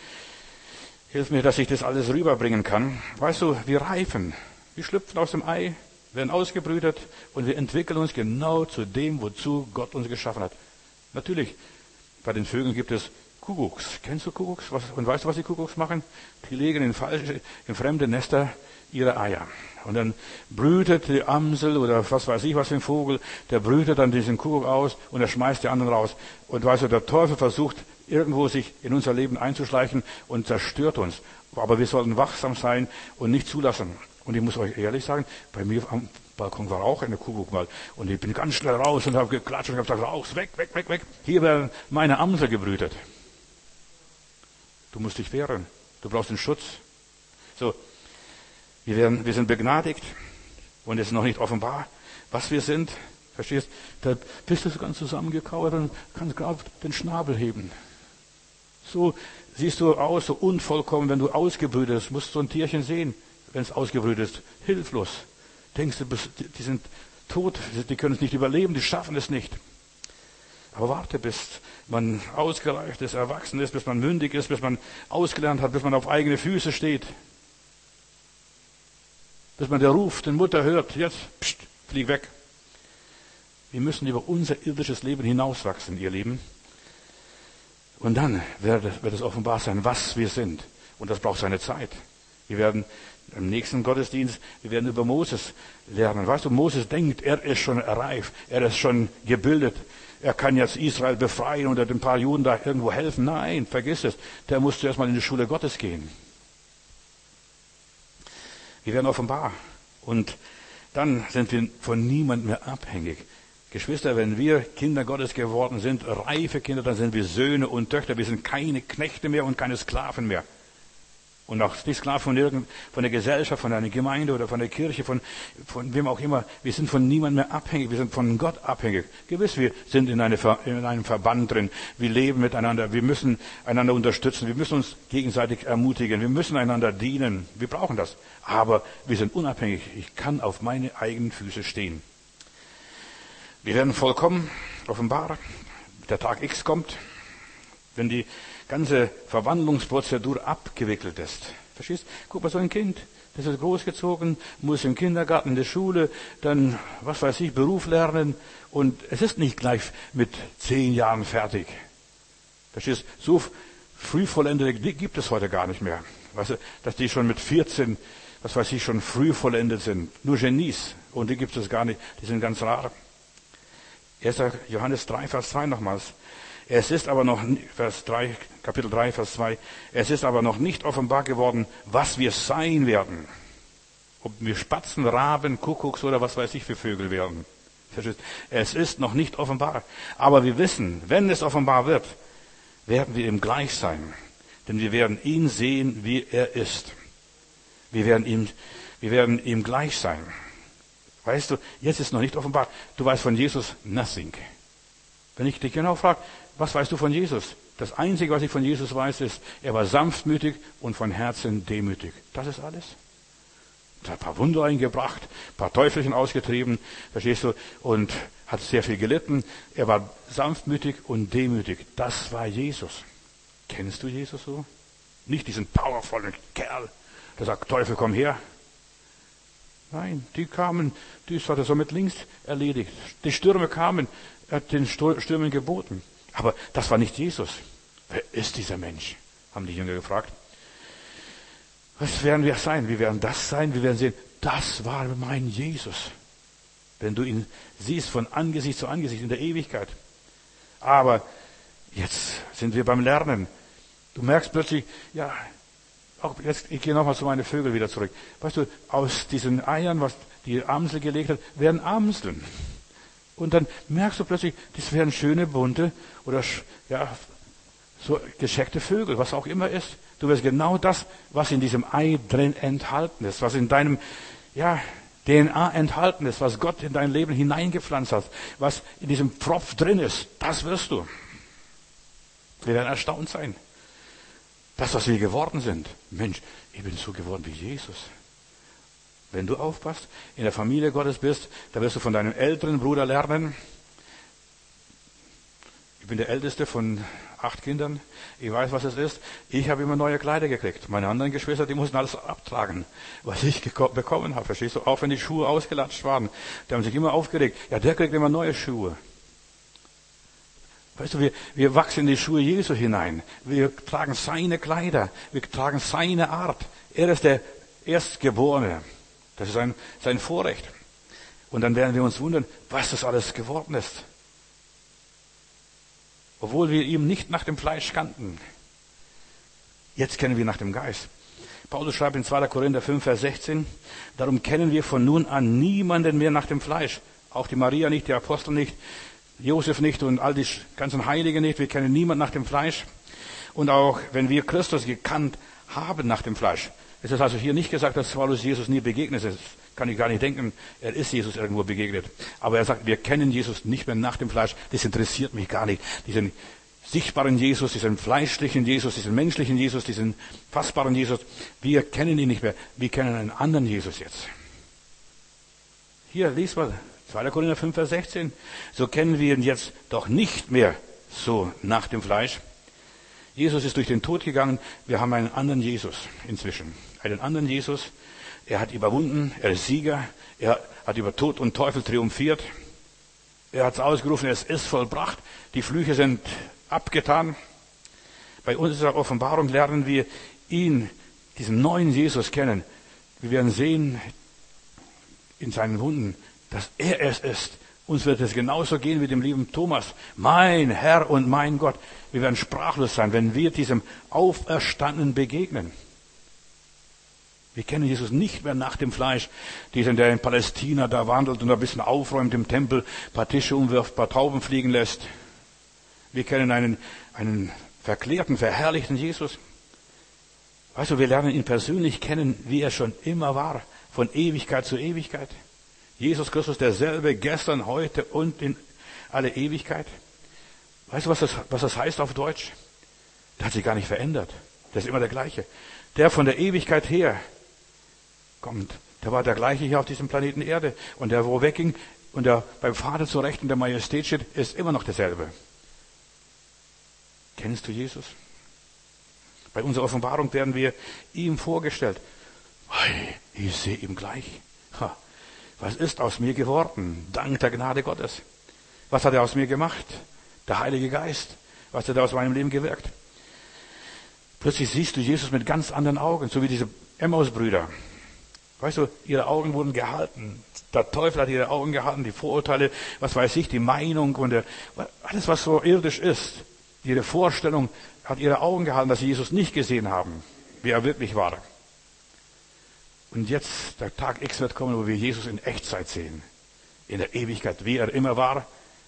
hilf mir, dass ich das alles rüberbringen kann. Weißt du, wir reifen, wir schlüpfen aus dem Ei, werden ausgebrütet und wir entwickeln uns genau zu dem, wozu Gott uns geschaffen hat. Natürlich, bei den Vögeln gibt es Kuckucks. Kennst du Kuckucks? Und weißt du, was die Kuckucks machen? Die legen in fremde Nester ihre Eier. Und dann brütet die Amsel oder was weiß ich was für ein Vogel, der brütet dann diesen Kuckuck aus und er schmeißt die anderen raus. Und weißt du, der Teufel versucht irgendwo sich in unser Leben einzuschleichen und zerstört uns. Aber wir sollten wachsam sein und nicht zulassen. Und ich muss euch ehrlich sagen, bei mir am Balkon war auch eine Kuckuck mal. Und ich bin ganz schnell raus und habe geklatscht und habe gesagt, raus, weg. Hier werden meine Amsel gebrütet. Du musst dich wehren. Du brauchst den Schutz. So. Wir sind begnadigt. Und es ist noch nicht offenbar, was wir sind. Verstehst? Da bist du so ganz zusammengekauert und kannst gerade den Schnabel heben. So siehst du aus, so unvollkommen, wenn du ausgebrütet bist. Musst du so ein Tierchen sehen, wenn es ausgebrütet ist. Hilflos. Denkst du, die sind tot, die können es nicht überleben, die schaffen es nicht. Aber warte, bis man ausgereift ist, erwachsen ist, bis man mündig ist, bis man ausgelernt hat, bis man auf eigene Füße steht. Bis man der Ruf der Mutter hört, jetzt, pst, flieg weg. Wir müssen über unser irdisches Leben hinauswachsen, ihr Lieben. Und dann wird es offenbar sein, was wir sind. Und das braucht seine Zeit. Wir werden im nächsten Gottesdienst, wir werden über Moses lernen. Weißt du, Moses denkt, er ist schon reif, er ist schon gebildet. Er kann jetzt Israel befreien oder den paar Juden da irgendwo helfen. Nein, vergiss es. Der muss zuerst mal in die Schule Gottes gehen. Wir werden offenbar. Und dann sind wir von niemandem mehr abhängig. Geschwister, wenn wir Kinder Gottes geworden sind, reife Kinder, dann sind wir Söhne und Töchter. Wir sind keine Knechte mehr und keine Sklaven mehr. Und auch nicht Sklaven von der Gesellschaft, von einer Gemeinde oder von der Kirche, von wem auch immer. Wir sind von niemandem mehr abhängig. Wir sind von Gott abhängig. Gewiss, wir sind in einem Verband drin. Wir leben miteinander. Wir müssen einander unterstützen. Wir müssen uns gegenseitig ermutigen. Wir müssen einander dienen. Wir brauchen das. Aber wir sind unabhängig. Ich kann auf meine eigenen Füße stehen. Wir werden vollkommen offenbar. Der Tag X kommt, wenn die ganze Verwandlungsprozedur abgewickelt ist. Verstehst? Guck mal, so ein Kind, das ist großgezogen, muss im Kindergarten, in der Schule, dann, was weiß ich, Beruf lernen. Und es ist nicht gleich mit 10 Jahren fertig. Verstehst? So Frühvollendete gibt es heute gar nicht mehr. Weißt du, dass die schon mit 14, was weiß ich, schon früh vollendet sind. Nur Genies. Und die gibt es gar nicht. Die sind ganz rar. 1. Johannes 3, Vers 2 nochmals. Es ist aber noch, Kapitel 3, Vers 2, es ist aber noch nicht offenbar geworden, was wir sein werden. Ob wir Spatzen, Raben, Kuckucks oder was weiß ich für Vögel werden. Es ist noch nicht offenbar. Aber wir wissen, wenn es offenbar wird, werden wir ihm gleich sein. Denn wir werden ihn sehen, wie er ist. Wir werden ihm gleich sein. Weißt du, jetzt ist noch nicht offenbar. Du weißt von Jesus nothing. Wenn ich dich genau frage, was weißt du von Jesus? Das Einzige, was ich von Jesus weiß, ist, er war sanftmütig und von Herzen demütig. Das ist alles. Er hat ein paar Wunder eingebracht, ein paar Teufelchen ausgetrieben, verstehst du, und hat sehr viel gelitten. Er war sanftmütig und demütig. Das war Jesus. Kennst du Jesus so? Nicht diesen powervollen Kerl, der sagt, Teufel, komm her. Nein, die kamen, das hat er so mit links erledigt. Die Stürme kamen, er hat den Stürmen geboten. Aber das war nicht Jesus. Wer ist dieser Mensch? Haben die Jünger gefragt. Was werden wir sein? Wir werden das sein, wir werden sehen, das war mein Jesus. Wenn du ihn siehst von Angesicht zu Angesicht in der Ewigkeit. Aber jetzt sind wir beim Lernen. Du merkst plötzlich, ja, auch jetzt, ich gehe nochmal zu meinen Vögeln wieder zurück. Weißt du, aus diesen Eiern, was die Amsel gelegt hat, werden Amseln. Und dann merkst du plötzlich, das wären schöne, bunte oder ja, so gescheckte Vögel, was auch immer ist. Du wirst genau das, was in diesem Ei drin enthalten ist, was in deinem DNA enthalten ist, was Gott in dein Leben hineingepflanzt hat, was in diesem Pfropf drin ist, das wirst du. Wir werden erstaunt sein. Das, was wir geworden sind. Mensch, ich bin so geworden wie Jesus. Wenn du aufpasst, in der Familie Gottes bist, da wirst du von deinem älteren Bruder lernen. Ich bin der Älteste von 8 Kindern. Ich weiß, was es ist. Ich habe immer neue Kleider gekriegt. Meine anderen Geschwister, die mussten alles abtragen, was ich bekommen habe. Verstehst du? Auch wenn die Schuhe ausgelatscht waren. Die haben sich immer aufgeregt. Ja, der kriegt immer neue Schuhe. Weißt du, wir wachsen in die Schuhe Jesu hinein. Wir tragen seine Kleider. Wir tragen seine Art. Er ist der Erstgeborene. Das ist sein Vorrecht. Und dann werden wir uns wundern, was das alles geworden ist. Obwohl wir ihm nicht nach dem Fleisch kannten. Jetzt kennen wir nach dem Geist. Paulus schreibt in 2. Korinther 5, Vers 16, darum kennen wir von nun an niemanden mehr nach dem Fleisch. Auch die Maria nicht, die Apostel nicht, Josef nicht und all die ganzen Heiligen nicht. Wir kennen niemanden nach dem Fleisch. Und auch wenn wir Christus gekannt haben nach dem Fleisch. Es ist also hier nicht gesagt, dass Paulus Jesus nie begegnet ist. Kann ich gar nicht denken, er ist Jesus irgendwo begegnet. Aber er sagt, wir kennen Jesus nicht mehr nach dem Fleisch. Das interessiert mich gar nicht. Diesen sichtbaren Jesus, diesen fleischlichen Jesus, diesen menschlichen Jesus, diesen fassbaren Jesus. Wir kennen ihn nicht mehr. Wir kennen einen anderen Jesus jetzt. Hier, lies mal. 2. Korinther 5, Vers 16. So kennen wir ihn jetzt doch nicht mehr so nach dem Fleisch. Jesus ist durch den Tod gegangen. Wir haben einen anderen Jesus inzwischen. Einen anderen Jesus. Er hat überwunden. Er ist Sieger. Er hat über Tod und Teufel triumphiert. Er hat es ausgerufen. Es ist vollbracht. Die Flüche sind abgetan. Bei unserer Offenbarung lernen wir ihn, diesen neuen Jesus kennen. Wir werden sehen in seinen Wunden, dass er es ist. Uns wird es genauso gehen wie dem lieben Thomas. Mein Herr und mein Gott. Wir werden sprachlos sein, wenn wir diesem Auferstandenen begegnen. Wir kennen Jesus nicht mehr nach dem Fleisch. Diesen, der in Palästina da wandelt und ein bisschen aufräumt im Tempel, ein paar Tische umwirft, ein paar Tauben fliegen lässt. Wir kennen einen verklärten, verherrlichten Jesus. Weißt du, wir lernen ihn persönlich kennen, wie er schon immer war, von Ewigkeit zu Ewigkeit. Jesus Christus derselbe, gestern, heute und in alle Ewigkeit. Weißt du, was das heißt auf Deutsch? Der hat sich gar nicht verändert. Der ist immer der gleiche. Der von der Ewigkeit her kommt, der war der gleiche hier auf diesem Planeten Erde. Und der, wo wegging und der beim Vater zur Rechten der Majestät steht, ist immer noch derselbe. Kennst du Jesus? Bei unserer Offenbarung werden wir ihm vorgestellt. Hey, ich sehe ihm gleich. Was ist aus mir geworden? Dank der Gnade Gottes. Was hat er aus mir gemacht? Der Heilige Geist. Was hat er aus meinem Leben gewirkt? Plötzlich siehst du Jesus mit ganz anderen Augen, so wie diese Emmaus-Brüder. Weißt du, ihre Augen wurden gehalten. Der Teufel hat ihre Augen gehalten, die Vorurteile, was weiß ich, die Meinung und alles, was so irdisch ist. Ihre Vorstellung hat ihre Augen gehalten, dass sie Jesus nicht gesehen haben, wie er wirklich war. Und jetzt, der Tag X wird kommen, wo wir Jesus in Echtzeit sehen. In der Ewigkeit, wie er immer war.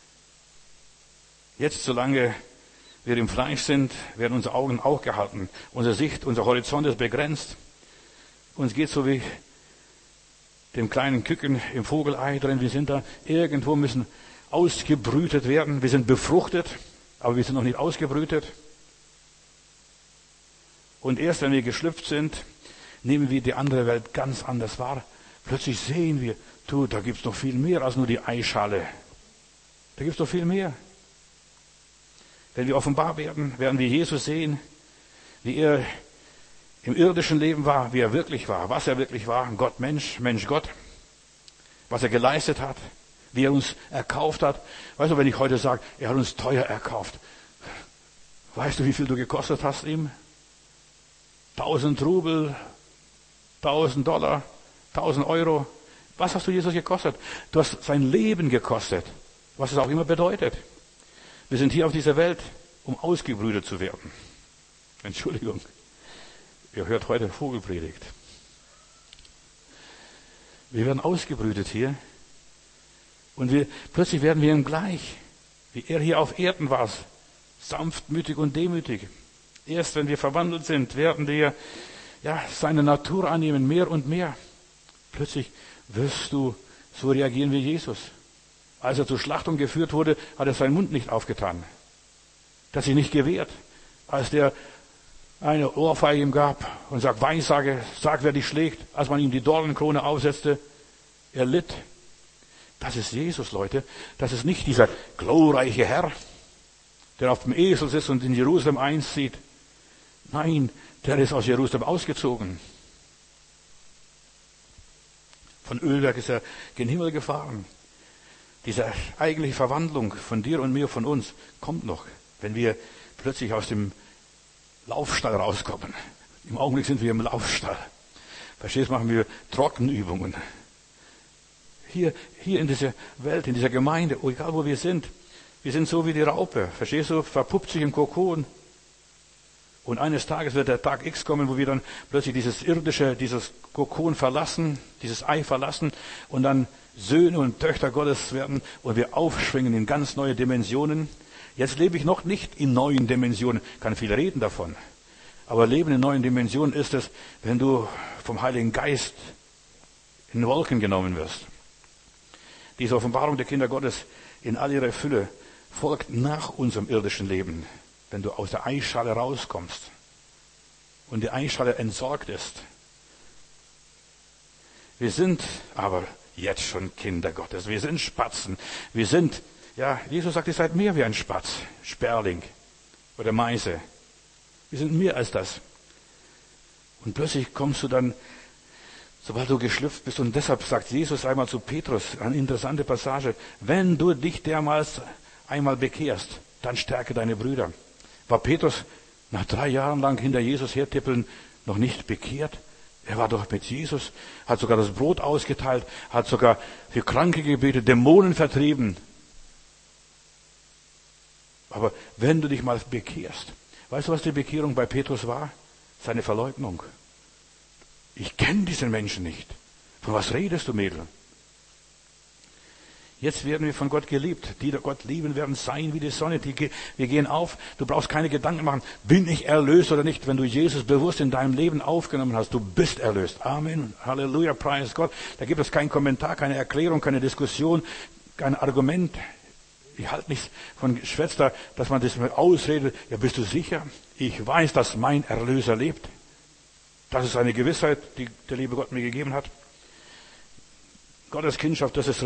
Jetzt, solange wir im Fleisch sind, werden unsere Augen auch gehalten. Unsere Sicht, unser Horizont ist begrenzt. Uns geht so wie dem kleinen Küken im Vogelei drin. Wir sind da irgendwo, müssen ausgebrütet werden. Wir sind befruchtet, aber wir sind noch nicht ausgebrütet. Und erst wenn wir geschlüpft sind, nehmen wir die andere Welt ganz anders wahr. Plötzlich sehen wir, da gibt's noch viel mehr als nur die Eischale. Da gibt's noch viel mehr. Wenn wir offenbar werden, werden wir Jesus sehen, wie er im irdischen Leben war, wie er wirklich war, was er wirklich war, Gott Mensch, Mensch Gott, was er geleistet hat, wie er uns erkauft hat. Weißt du, wenn ich heute sage, er hat uns teuer erkauft, weißt du, wie viel du gekostet hast ihm? 1000 Rubel, 1000 Dollar, 1000 Euro. Was hast du Jesus gekostet? Du hast sein Leben gekostet, was es auch immer bedeutet. Wir sind hier auf dieser Welt, um ausgebrütet zu werden. Entschuldigung, ihr hört heute Vogelpredigt. Wir werden ausgebrütet hier und plötzlich werden wir ihm gleich, wie er hier auf Erden war, sanftmütig und demütig. Erst wenn wir verwandelt sind, werden wir seine Natur annehmen, mehr und mehr. Plötzlich wirst du so reagieren wie Jesus. Als er zur Schlachtung geführt wurde, hat er seinen Mund nicht aufgetan. Er hat sich nicht gewehrt. Als der eine Ohrfeige ihm gab und sagt, Weissage, sag, wer dich schlägt. Als man ihm die Dornenkrone aufsetzte, er litt. Das ist Jesus, Leute. Das ist nicht dieser glorreiche Herr, der auf dem Esel sitzt und in Jerusalem einzieht. Nein, der ist aus Jerusalem ausgezogen. Von Ölberg ist er gen Himmel gefahren. Diese eigentliche Verwandlung von dir und mir, von uns, kommt noch, wenn wir plötzlich aus dem Laufstall rauskommen. Im Augenblick sind wir im Laufstall. Verstehst, machen wir Trockenübungen. Hier in dieser Welt, in dieser Gemeinde, egal wo wir sind so wie die Raupe. Verstehst du, verpuppt sich im Kokon. Und eines Tages wird der Tag X kommen, wo wir dann plötzlich dieses Kokon verlassen, dieses Ei verlassen und dann Söhne und Töchter Gottes werden und wir aufschwingen in ganz neue Dimensionen. Jetzt lebe ich noch nicht in neuen Dimensionen, kann viel reden davon. Aber Leben in neuen Dimensionen ist es, wenn du vom Heiligen Geist in Wolken genommen wirst. Diese Offenbarung der Kinder Gottes in all ihrer Fülle folgt nach unserem irdischen Leben. Wenn du aus der Eischale rauskommst und die Eischale entsorgt ist. Wir sind aber jetzt schon Kinder Gottes. Wir sind Spatzen. Wir sind, Jesus sagt, ihr seid mehr wie ein Spatz, Sperling oder Meise. Wir sind mehr als das. Und plötzlich kommst du dann, sobald du geschlüpft bist, und deshalb sagt Jesus einmal zu Petrus, eine interessante Passage, wenn du dich dermals einmal bekehrst, dann stärke deine Brüder. War Petrus nach 3 Jahren lang hinter Jesus hertippeln noch nicht bekehrt? Er war doch mit Jesus, hat sogar das Brot ausgeteilt, hat sogar für Kranke gebetet, Dämonen vertrieben. Aber wenn du dich mal bekehrst, weißt du, was die Bekehrung bei Petrus war? Seine Verleugnung. Ich kenne diesen Menschen nicht. Von was redest du, Mädel? Jetzt werden wir von Gott geliebt. Die, die Gott lieben, werden sein wie die Sonne. Wir gehen auf. Du brauchst keine Gedanken machen. Bin ich erlöst oder nicht? Wenn du Jesus bewusst in deinem Leben aufgenommen hast, du bist erlöst. Amen. Halleluja. Preis Gott. Da gibt es keinen Kommentar, keine Erklärung, keine Diskussion, kein Argument. Ich halte nichts von Schwätzer, dass man das mit ausredet. Ja, bist du sicher? Ich weiß, dass mein Erlöser lebt. Das ist eine Gewissheit, die der liebe Gott mir gegeben hat. Gottes Kindschaft, das ist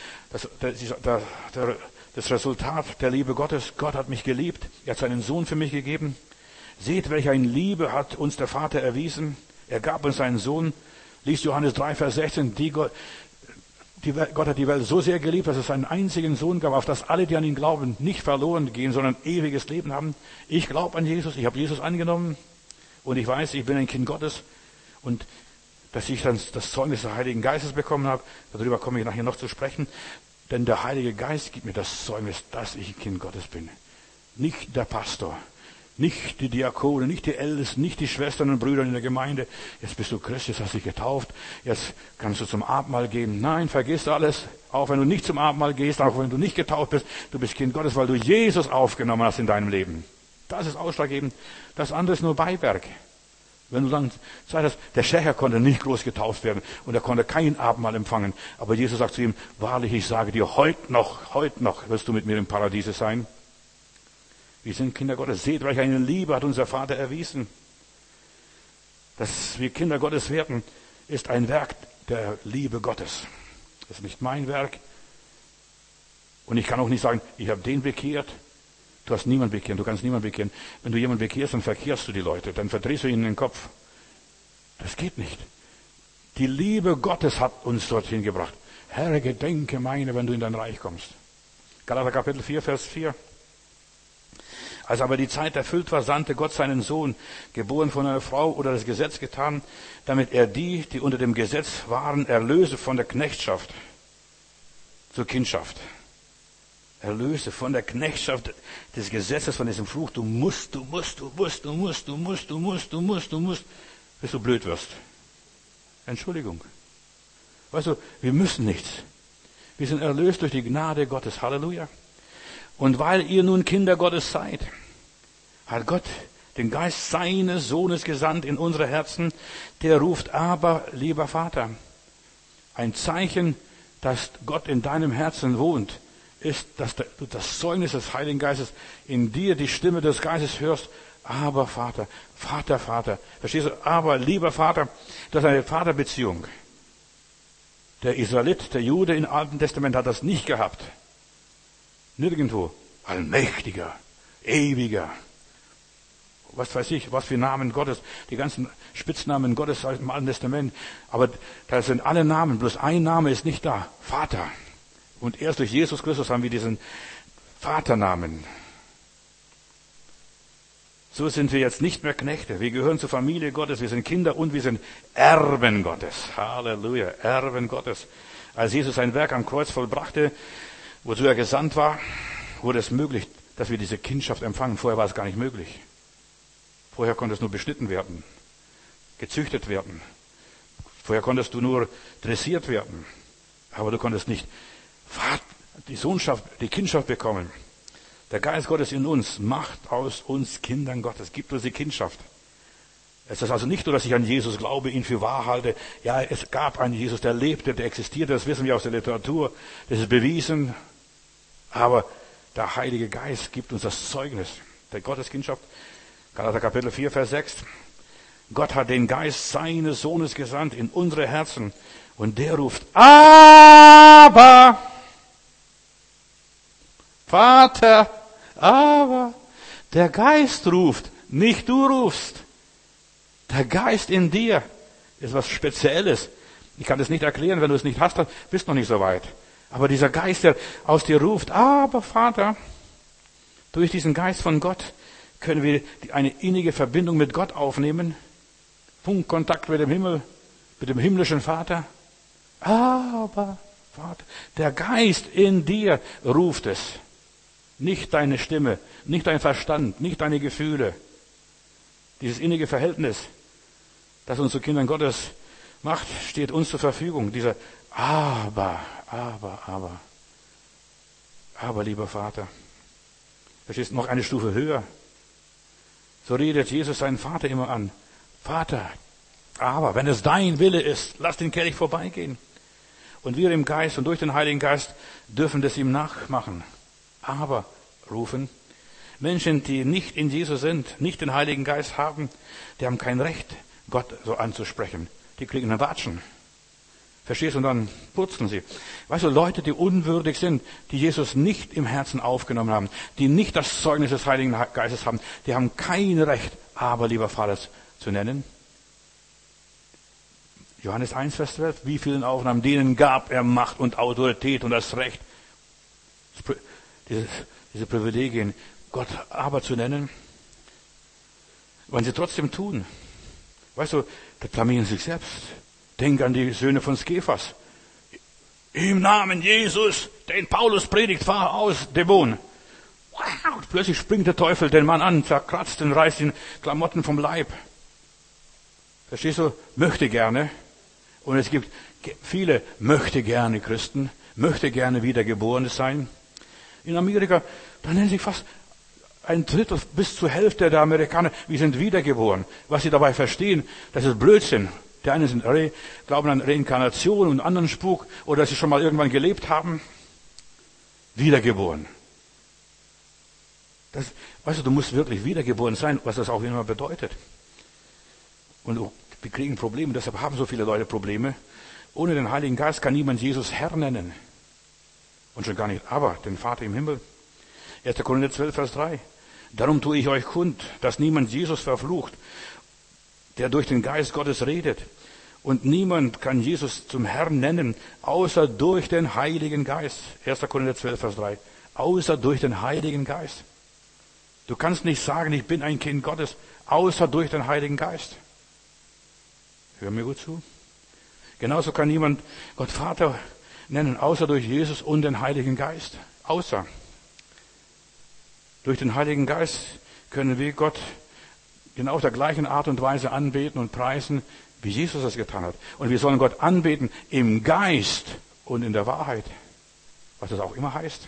das Resultat der Liebe Gottes. Gott hat mich geliebt. Er hat seinen Sohn für mich gegeben. Seht, welch eine Liebe hat uns der Vater erwiesen. Er gab uns seinen Sohn. Liest Johannes 3, Vers 16. Gott hat die Welt so sehr geliebt, dass es seinen einzigen Sohn gab, auf dass alle, die an ihn glauben, nicht verloren gehen, sondern ewiges Leben haben. Ich glaube an Jesus. Ich habe Jesus angenommen. Und ich weiß, ich bin ein Kind Gottes. Und dass ich dann das Zeugnis des Heiligen Geistes bekommen habe, darüber komme ich nachher noch zu sprechen, denn der Heilige Geist gibt mir das Zeugnis, dass ich ein Kind Gottes bin. Nicht der Pastor, nicht die Diakone, nicht die Ältesten, nicht die Schwestern und Brüder in der Gemeinde. Jetzt bist du Christ, jetzt hast du dich getauft, jetzt kannst du zum Abendmahl gehen. Nein, vergiss alles, auch wenn du nicht zum Abendmahl gehst, auch wenn du nicht getauft bist, du bist Kind Gottes, weil du Jesus aufgenommen hast in deinem Leben. Das ist ausschlaggebend, das andere ist nur Beiwerk. Wenn du dann Zeit hast, der Schächer konnte nicht groß getauft werden und er konnte kein Abendmahl empfangen. Aber Jesus sagt zu ihm, wahrlich, ich sage dir, heute noch wirst du mit mir im Paradiese sein. Wir sind Kinder Gottes. Seht, welche eine Liebe hat unser Vater erwiesen. Dass wir Kinder Gottes werden, ist ein Werk der Liebe Gottes. Das ist nicht mein Werk. Und ich kann auch nicht sagen, ich habe den bekehrt. Du hast niemanden bekehren, du kannst niemanden bekehren. Wenn du jemanden bekehrst, dann verkehrst du die Leute, dann verdrehst du ihnen den Kopf. Das geht nicht. Die Liebe Gottes hat uns dorthin gebracht. Herr, gedenke meine, wenn du in dein Reich kommst. Galater Kapitel 4, Vers 4. Als aber die Zeit erfüllt war, sandte Gott seinen Sohn, geboren von einer Frau oder das Gesetz getan, damit er die unter dem Gesetz waren, erlöse von der Knechtschaft zur Kindschaft. Erlöse von der Knechtschaft des Gesetzes, von diesem Fluch. Du musst, bis du blöd wirst. Entschuldigung. Weißt du, wir müssen nichts. Wir sind erlöst durch die Gnade Gottes. Halleluja. Und weil ihr nun Kinder Gottes seid, hat Gott den Geist seines Sohnes gesandt in unsere Herzen, der ruft, aber, lieber Vater. Ein Zeichen, dass Gott in deinem Herzen wohnt, ist, dass du das Zeugnis des Heiligen Geistes in dir die Stimme des Geistes hörst. Aber Vater, Vater, Vater. Verstehst du? Aber lieber Vater, das ist eine Vaterbeziehung. Der Israelit, der Jude im Alten Testament hat das nicht gehabt. Nirgendwo. Allmächtiger, ewiger. Was weiß ich, was für Namen Gottes, die ganzen Spitznamen Gottes im Alten Testament. Aber da sind alle Namen, bloß ein Name ist nicht da. Vater. Und erst durch Jesus Christus haben wir diesen Vaternamen. So sind wir jetzt nicht mehr Knechte. Wir gehören zur Familie Gottes. Wir sind Kinder und wir sind Erben Gottes. Halleluja, Erben Gottes. Als Jesus sein Werk am Kreuz vollbrachte, wozu er gesandt war, wurde es möglich, dass wir diese Kindschaft empfangen. Vorher war es gar nicht möglich. Vorher konnte es nur beschnitten werden, gezüchtet werden. Vorher konntest du nur dressiert werden. Aber du konntest nicht die Sohnschaft, die Kindschaft bekommen. Der Geist Gottes in uns macht aus uns Kindern Gottes, gibt uns die Kindschaft. Es ist also nicht nur, dass ich an Jesus glaube, ihn für wahr halte. Ja, es gab einen Jesus, der lebte, der existierte, das wissen wir aus der Literatur, das ist bewiesen. Aber der Heilige Geist gibt uns das Zeugnis der Gotteskindschaft. Galater Kapitel 4, Vers 6. Gott hat den Geist seines Sohnes gesandt in unsere Herzen und der ruft, aber Vater, aber der Geist ruft, nicht du rufst. Der Geist in dir ist was Spezielles. Ich kann das nicht erklären, wenn du es nicht hast, dann bist du noch nicht so weit. Aber dieser Geist, der aus dir ruft, aber Vater, durch diesen Geist von Gott können wir eine innige Verbindung mit Gott aufnehmen. Funkkontakt mit dem Himmel, mit dem himmlischen Vater. Aber Vater, der Geist in dir ruft es. Nicht deine Stimme, nicht dein Verstand, nicht deine Gefühle. Dieses innige Verhältnis, das uns zu Kindern Gottes Macht steht uns zur Verfügung. Dieser aber, lieber Vater. Verstehst du, noch eine Stufe höher. So redet Jesus seinen Vater immer an. Vater, aber wenn es dein Wille ist, lass den Kelch vorbeigehen. Und wir im Geist und durch den Heiligen Geist dürfen das ihm nachmachen. Aber rufen. Menschen, die nicht in Jesus sind, nicht den Heiligen Geist haben, die haben kein Recht, Gott so anzusprechen. Die kriegen einen Watschen. Verstehst du? Und dann putzen sie. Weißt du, Leute, die unwürdig sind, die Jesus nicht im Herzen aufgenommen haben, die nicht das Zeugnis des Heiligen Geistes haben, die haben kein Recht, aber lieber Vater zu nennen. Johannes 1, Vers 12. Wie vielen Aufnahmen, denen gab er Macht und Autorität und das Recht, diese Privilegien, Gott aber zu nennen. Wenn sie trotzdem tun, weißt du, da blamieren sie sich selbst. Denk an die Söhne von Skephas. Im Namen Jesus, den Paulus predigt, fahr aus, Dämon. Wow, plötzlich springt der Teufel den Mann an, zerkratzt und reißt ihn Klamotten vom Leib. Verstehst du? Möchte gerne. Und es gibt viele möchte gerne Christen, möchte gerne Wiedergeborene sein. In Amerika, da nennen sich fast ein Drittel bis zur Hälfte der Amerikaner, wir sind wiedergeboren. Was sie dabei verstehen, das ist Blödsinn. Die einen glauben an Reinkarnation und anderen Spuk oder dass sie schon mal irgendwann gelebt haben. Wiedergeboren. Weißt du, du musst wirklich wiedergeboren sein, was das auch immer bedeutet. Und wir kriegen Probleme, deshalb haben so viele Leute Probleme. Ohne den Heiligen Geist kann niemand Jesus Herr nennen. Und schon gar nicht, aber den Vater im Himmel. 1. Korinther 12, Vers 3. Darum tue ich euch kund, dass niemand Jesus verflucht, der durch den Geist Gottes redet. Und niemand kann Jesus zum Herrn nennen, außer durch den Heiligen Geist. 1. Korinther 12, Vers 3. Außer durch den Heiligen Geist. Du kannst nicht sagen, ich bin ein Kind Gottes, außer durch den Heiligen Geist. Hör mir gut zu. Genauso kann niemand Gott Vater nennen, außer durch Jesus und den Heiligen Geist. Außer. Durch den Heiligen Geist können wir Gott genau auf der gleichen Art und Weise anbeten und preisen, wie Jesus es getan hat. Und wir sollen Gott anbeten im Geist und in der Wahrheit. Was das auch immer heißt.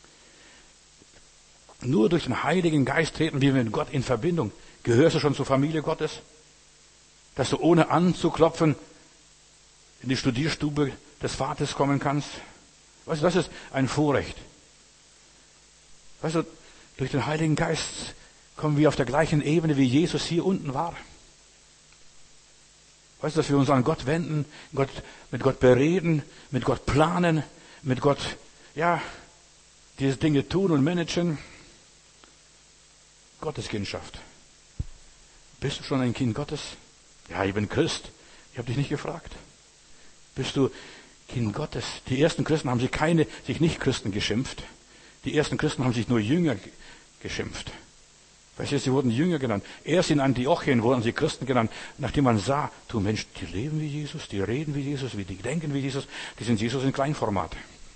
Nur durch den Heiligen Geist treten wir mit Gott in Verbindung. Gehörst du schon zur Familie Gottes? Dass du ohne anzuklopfen in die Studierstube des Vaters kommen kannst? Weißt du, das ist ein Vorrecht. Weißt du, durch den Heiligen Geist kommen wir auf der gleichen Ebene, wie Jesus hier unten war. Weißt du, dass wir uns an Gott wenden, mit Gott bereden, mit Gott planen, mit Gott, diese Dinge tun und managen. Gotteskindschaft. Bist du schon ein Kind Gottes? Ja, ich bin Christ. Ich habe dich nicht gefragt. Bist du Kind Gottes? Die ersten Christen haben sich nicht Christen geschimpft. Die ersten Christen haben sich nur Jünger geschimpft. Weißt du, sie wurden Jünger genannt. Erst in Antiochien wurden sie Christen genannt, nachdem man sah, du Mensch, die leben wie Jesus, die reden wie Jesus, die denken wie Jesus, die sind Jesus in Kleinformat.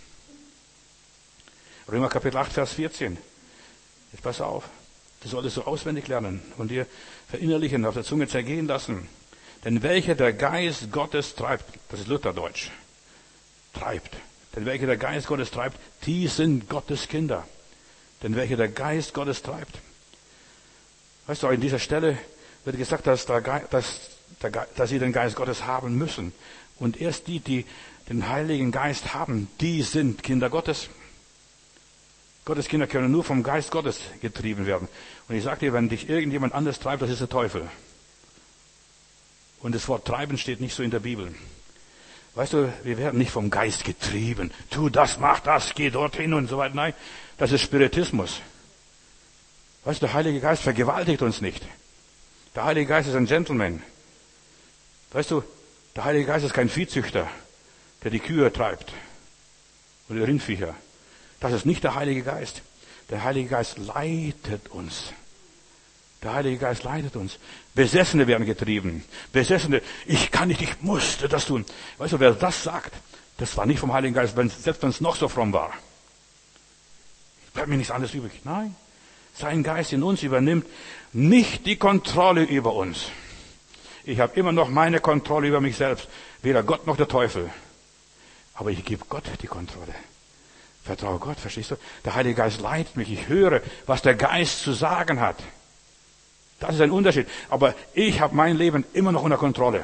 Römer Kapitel 8, Vers 14. Jetzt pass auf. Du solltest so auswendig lernen und dir verinnerlichen, auf der Zunge zergehen lassen. Denn welcher der Geist Gottes treibt, das ist Lutherdeutsch, treibt. Denn welcher der Geist Gottes treibt, die sind Gottes Kinder. Denn welcher der Geist Gottes treibt. Weißt du, in dieser Stelle wird gesagt, dass sie den Geist Gottes haben müssen. Und erst die den Heiligen Geist haben, die sind Kinder Gottes. Gottes Kinder können nur vom Geist Gottes getrieben werden. Und ich sage dir, wenn dich irgendjemand anders treibt, das ist der Teufel. Und das Wort treiben steht nicht so in der Bibel. Weißt du, wir werden nicht vom Geist getrieben. Tu das, mach das, geh dorthin und so weiter. Nein, das ist Spiritismus. Weißt du, der Heilige Geist vergewaltigt uns nicht. Der Heilige Geist ist ein Gentleman. Weißt du, der Heilige Geist ist kein Viehzüchter, der die Kühe treibt. Oder die Rindviecher. Das ist nicht der Heilige Geist. Der Heilige Geist leitet uns. Der Heilige Geist leitet uns. Besessene werden getrieben. Besessene, ich kann nicht, ich musste das tun. Weißt du, wer das sagt, das war nicht vom Heiligen Geist, selbst wenn es noch so fromm war. Bleibt mir nichts anderes übrig. Nein, sein Geist in uns übernimmt nicht die Kontrolle über uns. Ich habe immer noch meine Kontrolle über mich selbst. Weder Gott noch der Teufel. Aber ich gebe Gott die Kontrolle. Vertraue Gott, verstehst du? Der Heilige Geist leitet mich. Ich höre, was der Geist zu sagen hat. Das ist ein Unterschied. Aber ich habe mein Leben immer noch unter Kontrolle.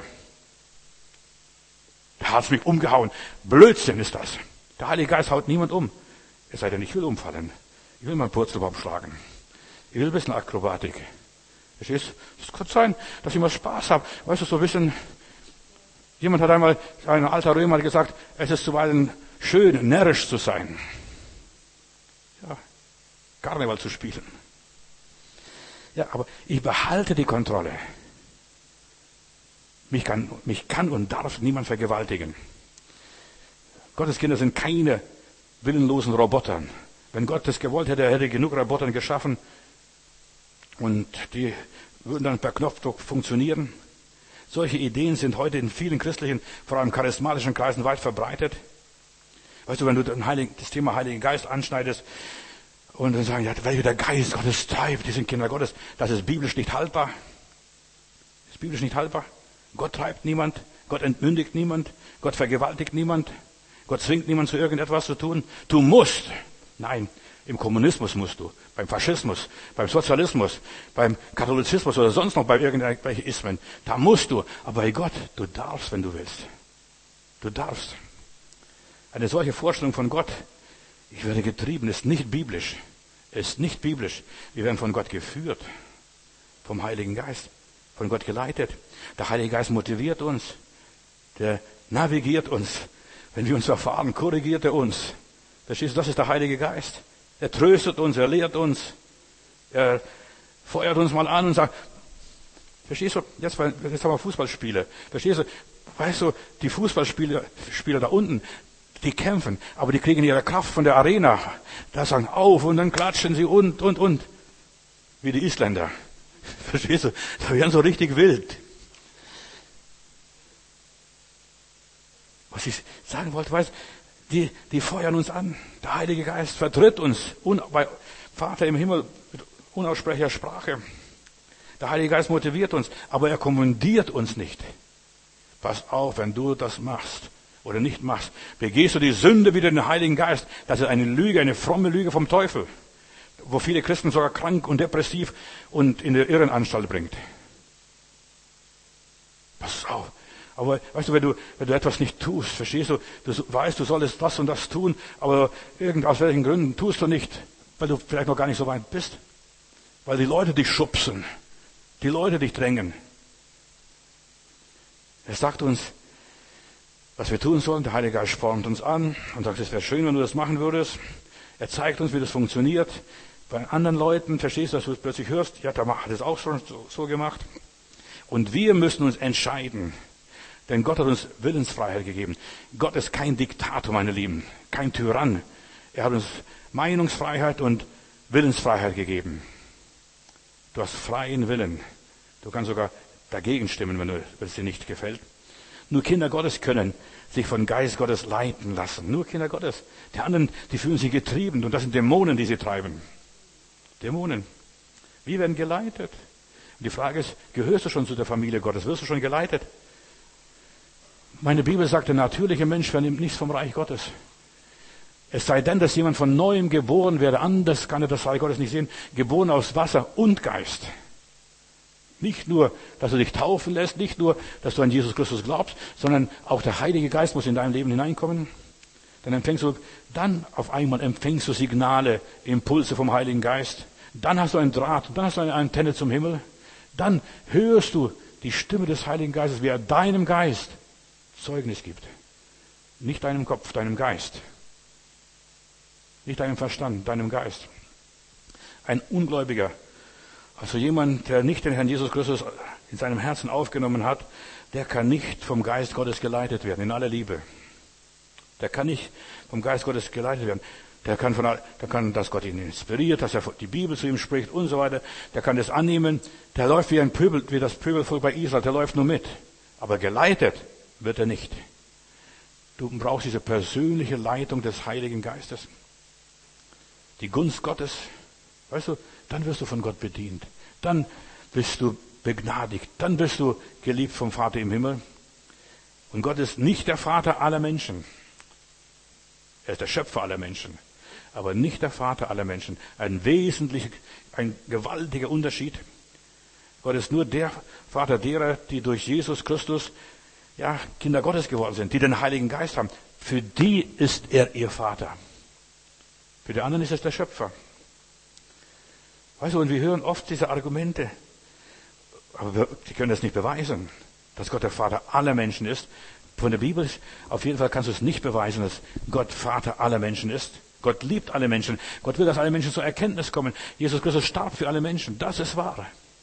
Da hat es mich umgehauen. Blödsinn ist das. Der Heilige Geist haut niemand um. Es sei denn, ich will umfallen. Ich will meinen Purzelbaum schlagen. Ich will ein bisschen Akrobatik. Verstehst du? Es kann sein, dass ich mal Spaß habe. Weißt du, so ein bisschen. Jemand hat einmal, ein alter Römer hat gesagt, es ist zuweilen schön, närrisch zu sein. Ja, Karneval zu spielen. Ja, aber ich behalte die Kontrolle. Mich kann und darf niemand vergewaltigen. Gottes Kinder sind keine willenlosen Roboter. Wenn Gott das gewollt hätte, er hätte genug Roboter geschaffen und die würden dann per Knopfdruck funktionieren. Solche Ideen sind heute in vielen christlichen, vor allem charismatischen Kreisen weit verbreitet. Weißt du, wenn du das Thema Heiligen Geist anschneidest und dann sagen, ja, welcher der Geist Gottes treibt, die sind Kinder Gottes, das ist biblisch nicht haltbar. Das ist biblisch nicht haltbar. Gott treibt niemand, Gott entmündigt niemand, Gott vergewaltigt niemand, Gott zwingt niemand zu irgendetwas zu tun. Du musst. Nein, im Kommunismus musst du, beim Faschismus, beim Sozialismus, beim Katholizismus oder sonst noch bei irgendwelchen Ismen. Da musst du. Aber bei Gott, du darfst, wenn du willst. Du darfst. Eine solche Vorstellung von Gott, ich werde getrieben, ist nicht biblisch. Ist nicht biblisch. Wir werden von Gott geführt. Vom Heiligen Geist. Von Gott geleitet. Der Heilige Geist motiviert uns. Der navigiert uns. Wenn wir uns verfahren, korrigiert er uns. Verstehst du, das ist der Heilige Geist. Er tröstet uns, er lehrt uns. Er feuert uns mal an und sagt, verstehst du, jetzt haben wir Fußballspiele. Verstehst du, weißt du, die Fußballspieler da unten, die kämpfen, aber die kriegen ihre Kraft von der Arena. Da sagen auf und dann klatschen sie und. Wie die Isländer. Verstehst du, da werden so richtig wild. Was ich sagen wollte, weißt die feuern uns an. Der Heilige Geist vertritt uns bei Vater im Himmel mit unaussprechlicher Sprache. Der Heilige Geist motiviert uns, aber er kommandiert uns nicht. Pass auf, wenn du das machst oder nicht machst, begehst du die Sünde wieder den Heiligen Geist. Das ist eine Lüge, eine fromme Lüge vom Teufel, wo viele Christen sogar krank und depressiv und in der Irrenanstalt bringt. Pass auf. Aber weißt du, wenn du etwas nicht tust, verstehst du, du weißt, du solltest das und das tun, aber aus welchen Gründen tust du nicht, weil du vielleicht noch gar nicht so weit bist, weil die Leute dich schubsen, die Leute dich drängen. Er sagt uns, was wir tun sollen. Der Heilige Geist spornt uns an und sagt, es wäre schön, wenn du das machen würdest. Er zeigt uns, wie das funktioniert. Bei anderen Leuten, verstehst du, dass du es plötzlich hörst, ja, der hat es auch schon so gemacht. Und wir müssen uns entscheiden. Denn Gott hat uns Willensfreiheit gegeben. Gott ist kein Diktator, meine Lieben, kein Tyrann. Er hat uns Meinungsfreiheit und Willensfreiheit gegeben. Du hast freien Willen. Du kannst sogar dagegen stimmen, wenn es dir nicht gefällt. Nur Kinder Gottes können sich von Geist Gottes leiten lassen. Nur Kinder Gottes. Die anderen, die fühlen sich getrieben und das sind Dämonen, die sie treiben. Dämonen. Wir werden geleitet. Und die Frage ist, gehörst du schon zu der Familie Gottes? Wirst du schon geleitet? Meine Bibel sagt, der natürliche Mensch vernimmt nichts vom Reich Gottes. Es sei denn, dass jemand von Neuem geboren werde, anders kann er das Reich Gottes nicht sehen, geboren aus Wasser und Geist. Nicht nur, dass du dich taufen lässt, nicht nur, dass du an Jesus Christus glaubst, sondern auch der Heilige Geist muss in dein Leben hineinkommen. Dann auf einmal empfängst du Signale, Impulse vom Heiligen Geist. Dann hast du einen Draht, dann hast du eine Antenne zum Himmel. Dann hörst du die Stimme des Heiligen Geistes, wie er deinem Geist Zeugnis gibt. Nicht deinem Kopf, deinem Geist. Nicht deinem Verstand, deinem Geist. Ein Ungläubiger, also jemand, der nicht den Herrn Jesus Christus in seinem Herzen aufgenommen hat, der kann nicht vom Geist Gottes geleitet werden, in aller Liebe. Der kann nicht vom Geist Gottes geleitet werden. Der kann, dass Gott ihn inspiriert, dass er die Bibel zu ihm spricht und so weiter. Der kann das annehmen. Der läuft wie das Pöbelvolk bei Israel. Der läuft nur mit. Aber geleitet wird er nicht. Du brauchst diese persönliche Leitung des Heiligen Geistes. Die Gunst Gottes, weißt du, dann wirst du von Gott bedient. Dann bist du begnadigt. Dann bist du geliebt vom Vater im Himmel. Und Gott ist nicht der Vater aller Menschen. Er ist der Schöpfer aller Menschen. Aber nicht der Vater aller Menschen. Ein gewaltiger Unterschied. Gott ist nur der Vater derer, die durch Jesus Christus, Kinder Gottes geworden sind, die den Heiligen Geist haben. Für die ist er ihr Vater. Für die anderen ist es der Schöpfer. Weißt du, und wir hören oft diese Argumente. Aber die können das nicht beweisen, dass Gott der Vater aller Menschen ist. Von der Bibel, auf jeden Fall kannst du es nicht beweisen, dass Gott Vater aller Menschen ist. Gott liebt alle Menschen. Gott will, dass alle Menschen zur Erkenntnis kommen. Jesus Christus starb für alle Menschen. Das ist wahr.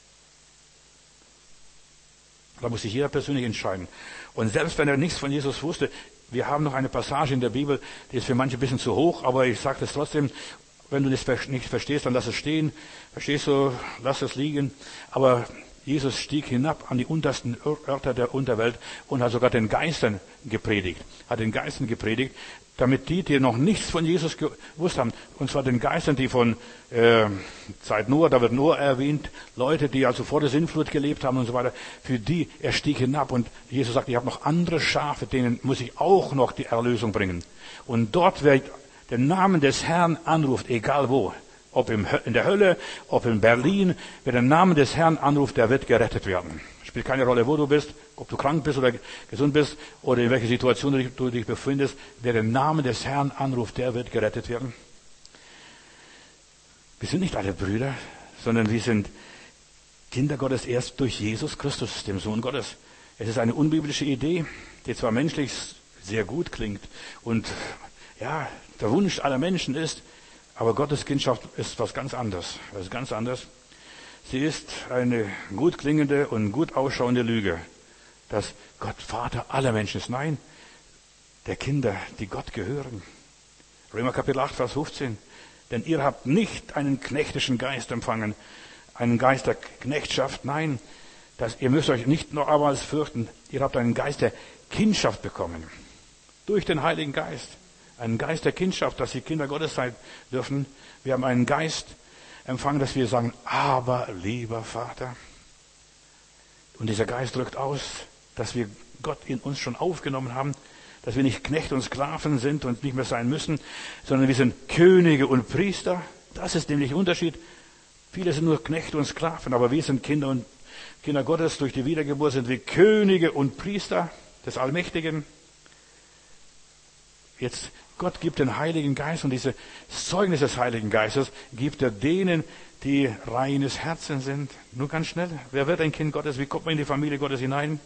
Da muss sich jeder persönlich entscheiden. Und selbst wenn er nichts von Jesus wusste, wir haben noch eine Passage in der Bibel, die ist für manche ein bisschen zu hoch, aber ich sage das trotzdem, wenn du das nicht verstehst, dann lass es stehen. Verstehst du, lass es liegen. Aber Jesus stieg hinab an die untersten Örter der Unterwelt und hat sogar den Geistern gepredigt. Hat den Geistern gepredigt, damit die noch nichts von Jesus gewusst haben, und zwar den Geistern, die von Zeit Noah, da wird Noah erwähnt, Leute, die also vor der Sintflut gelebt haben und so weiter, für die, er stieg hinab und Jesus sagt, ich habe noch andere Schafe, denen muss ich auch noch die Erlösung bringen. Und dort, wer den Namen des Herrn anruft, egal wo, ob in der Hölle, ob in Berlin, wer den Namen des Herrn anruft, der wird gerettet werden. Spielt keine Rolle, wo du bist, ob du krank bist oder gesund bist oder in welcher Situation du dich befindest. Wer den Namen des Herrn anruft, der wird gerettet werden. Wir sind nicht alle Brüder, sondern wir sind Kinder Gottes erst durch Jesus Christus, dem Sohn Gottes. Es ist eine unbiblische Idee, die zwar menschlich sehr gut klingt und der Wunsch aller Menschen ist, aber Gottes Kindschaft ist was ganz anderes. Das ist ganz anders. Sie ist eine gut klingende und gut ausschauende Lüge, dass Gott Vater aller Menschen ist. Nein, der Kinder, die Gott gehören. Römer Kapitel 8, Vers 15. Denn ihr habt nicht einen knechtischen Geist empfangen, einen Geist der Knechtschaft. Nein, ihr müsst euch nicht noch abermals fürchten. Ihr habt einen Geist der Kindschaft bekommen. Durch den Heiligen Geist. Einen Geist der Kindschaft, dass sie Kinder Gottes sein dürfen. Wir haben einen Geist empfangen, dass wir sagen, aber lieber Vater. Und dieser Geist drückt aus, dass wir Gott in uns schon aufgenommen haben, dass wir nicht Knechte und Sklaven sind und nicht mehr sein müssen, sondern wir sind Könige und Priester. Das ist nämlich der Unterschied. Viele sind nur Knechte und Sklaven, aber wir sind Kinder Gottes. Durch die Wiedergeburt sind wir Könige und Priester des Allmächtigen. Jetzt, Gott gibt den Heiligen Geist und dieses Zeugnis des Heiligen Geistes gibt er denen, die reines Herzen sind. Nur ganz schnell. Wer wird ein Kind Gottes? Wie kommt man in die Familie Gottes hinein?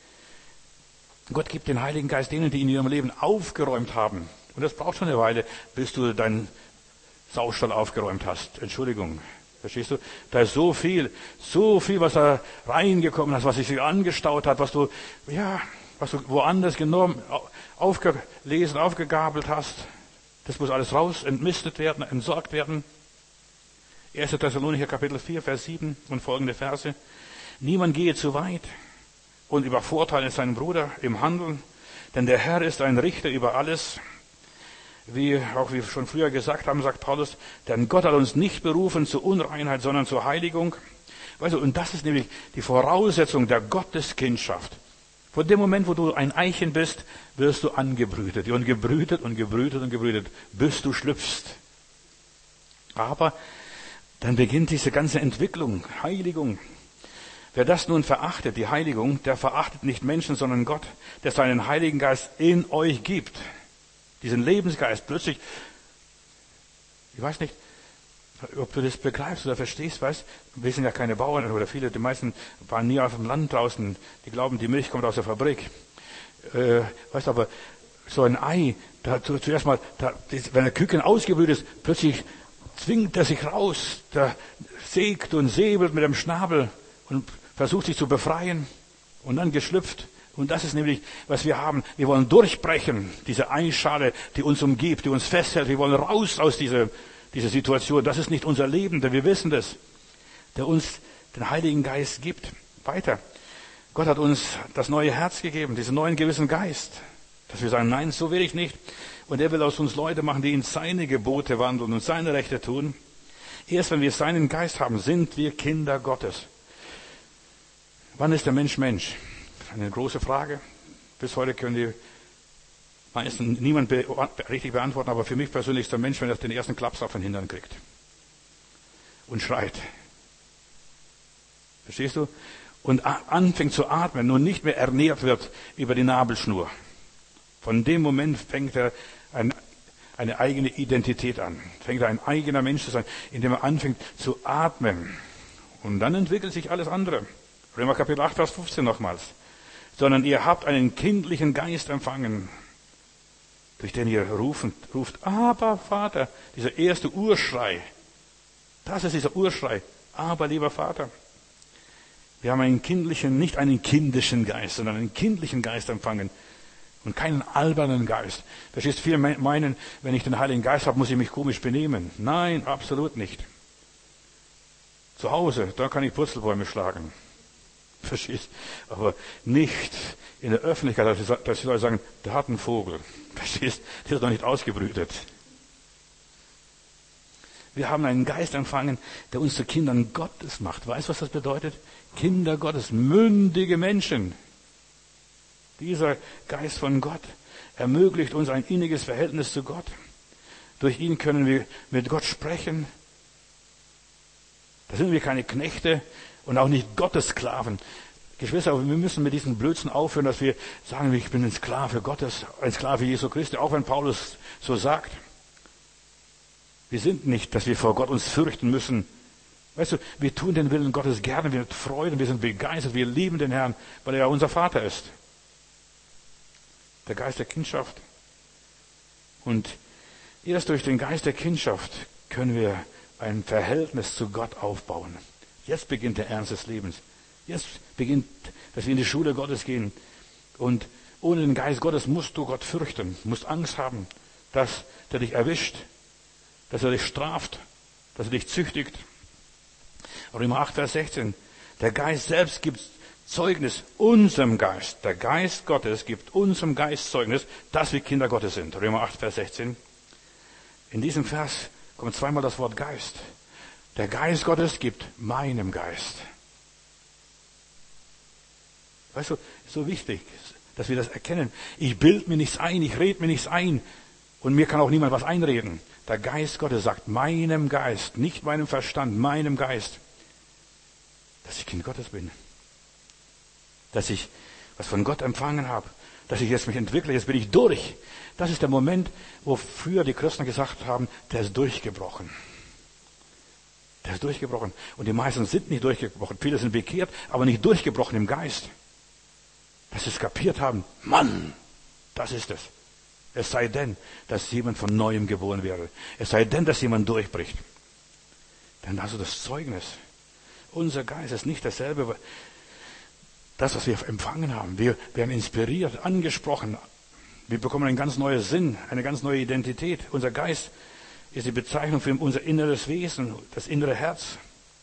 Gott gibt den Heiligen Geist denen, die in ihrem Leben aufgeräumt haben. Und das braucht schon eine Weile, bis du deinen Saustall aufgeräumt hast. Entschuldigung. Verstehst du? Da ist so viel, was da reingekommen ist, was sich angestaut hat, was du woanders genommen, aufgelesen, aufgegabelt hast. Das muss alles raus, entmistet werden, entsorgt werden. 1. Thessalonicher Kapitel 4, Vers 7 und folgende Verse. Niemand gehe zu weit und übervorteile seinen Bruder im Handeln, denn der Herr ist ein Richter über alles. Wie wir schon früher gesagt haben, sagt Paulus, denn Gott hat uns nicht berufen zur Unreinheit, sondern zur Heiligung. Weißt du, und das ist nämlich die Voraussetzung der Gotteskindschaft. Von dem Moment, wo du ein Eichen bist, wirst du angebrütet. Und gebrütet und gebrütet und gebrütet, bis du schlüpfst. Aber dann beginnt diese ganze Entwicklung, Heiligung. Wer das nun verachtet, die Heiligung, der verachtet nicht Menschen, sondern Gott, der seinen Heiligen Geist in euch gibt. Diesen Lebensgeist plötzlich, ich weiß nicht, ob du das begreifst oder verstehst, weißt, wir sind ja keine Bauern oder viele, die meisten waren nie auf dem Land draußen, die glauben, die Milch kommt aus der Fabrik. Weißt aber, so ein Ei, zuerst mal, wenn der Küken ausgebrüht ist, plötzlich zwingt er sich raus, der sägt und säbelt mit dem Schnabel und versucht sich zu befreien und dann geschlüpft. Und das ist nämlich, was wir haben. Wir wollen durchbrechen, diese Eischale, die uns umgibt, die uns festhält. Wir wollen raus aus dieser Situation. Das ist nicht unser Leben, denn wir wissen das, der uns den Heiligen Geist gibt. Weiter. Gott hat uns das neue Herz gegeben, diesen neuen gewissen Geist, dass wir sagen, nein, so will ich nicht. Und er will aus uns Leute machen, die in seine Gebote wandeln und seine Rechte tun. Erst wenn wir seinen Geist haben, sind wir Kinder Gottes. Wann ist der Mensch Mensch? Eine große Frage. Bis heute können die meisten niemand richtig beantworten, aber für mich persönlich ist der Mensch, wenn er den ersten Klaps auf den Hintern kriegt und schreit. Verstehst du? Und anfängt zu atmen und nicht mehr ernährt wird über die Nabelschnur. Von dem Moment fängt er eine eigene Identität an. Fängt er ein eigener Mensch zu sein, indem er anfängt zu atmen. Und dann entwickelt sich alles andere. Römer Kapitel 8, Vers 15 nochmals. Sondern ihr habt einen kindlichen Geist empfangen, durch den ihr ruft, aber Vater, dieser erste Urschrei. Das ist dieser Urschrei. Aber lieber Vater. Wir haben einen kindlichen, nicht einen kindischen Geist, sondern einen kindlichen Geist empfangen. Und keinen albernen Geist. Verstehst du, viele meinen, wenn ich den Heiligen Geist habe, muss ich mich komisch benehmen. Nein, absolut nicht. Zu Hause, da kann ich Purzelbäume schlagen. Verstehst? Aber nicht in der Öffentlichkeit, dass die Leute sagen, der hat einen Vogel. Verstehst? Der ist noch nicht ausgebrütet. Wir haben einen Geist empfangen, der uns zu Kindern Gottes macht. Weißt du, was das bedeutet? Kinder Gottes, mündige Menschen. Dieser Geist von Gott ermöglicht uns ein inniges Verhältnis zu Gott. Durch ihn können wir mit Gott sprechen. Da sind wir keine Knechte und auch nicht Gottessklaven. Geschwister, aber wir müssen mit diesem Blödsinn aufhören, dass wir sagen, ich bin ein Sklave Gottes, ein Sklave Jesu Christi, auch wenn Paulus so sagt. Wir sind nicht, dass wir vor Gott uns fürchten müssen. Weißt du, wir tun den Willen Gottes gerne, wir freuen, wir sind begeistert, wir lieben den Herrn, weil er ja unser Vater ist. Der Geist der Kindschaft. Und erst durch den Geist der Kindschaft können wir ein Verhältnis zu Gott aufbauen. Jetzt beginnt der Ernst des Lebens. Jetzt beginnt, dass wir in die Schule Gottes gehen. Und ohne den Geist Gottes musst du Gott fürchten, musst Angst haben, dass der dich erwischt, dass er dich straft, dass er dich züchtigt. Römer 8, Vers 16. Der Geist selbst gibt Zeugnis unserem Geist. Der Geist Gottes gibt unserem Geist Zeugnis, dass wir Kinder Gottes sind. Römer 8, Vers 16. In diesem Vers kommt zweimal das Wort Geist. Der Geist Gottes gibt meinem Geist. Weißt du, ist so wichtig, dass wir das erkennen. Ich bilde mir nichts ein, ich rede mir nichts ein. Und mir kann auch niemand was einreden. Der Geist Gottes sagt meinem Geist, nicht meinem Verstand, meinem Geist, dass ich Kind Gottes bin. Dass ich was von Gott empfangen habe, dass ich jetzt mich entwickle, jetzt bin ich durch. Das ist der Moment, wo früher die Christen gesagt haben, der ist durchgebrochen. Der ist durchgebrochen. Und die meisten sind nicht durchgebrochen. Viele sind bekehrt, aber nicht durchgebrochen im Geist. Dass sie es kapiert haben, Mann, das ist es. Es sei denn, dass jemand von Neuem geboren wäre. Es sei denn, dass jemand durchbricht. Dann hast du das Zeugnis. Unser Geist ist nicht dasselbe, das, was wir empfangen haben. Wir werden inspiriert, angesprochen. Wir bekommen einen ganz neuen Sinn, eine ganz neue Identität. Unser Geist ist die Bezeichnung für unser inneres Wesen, das innere Herz.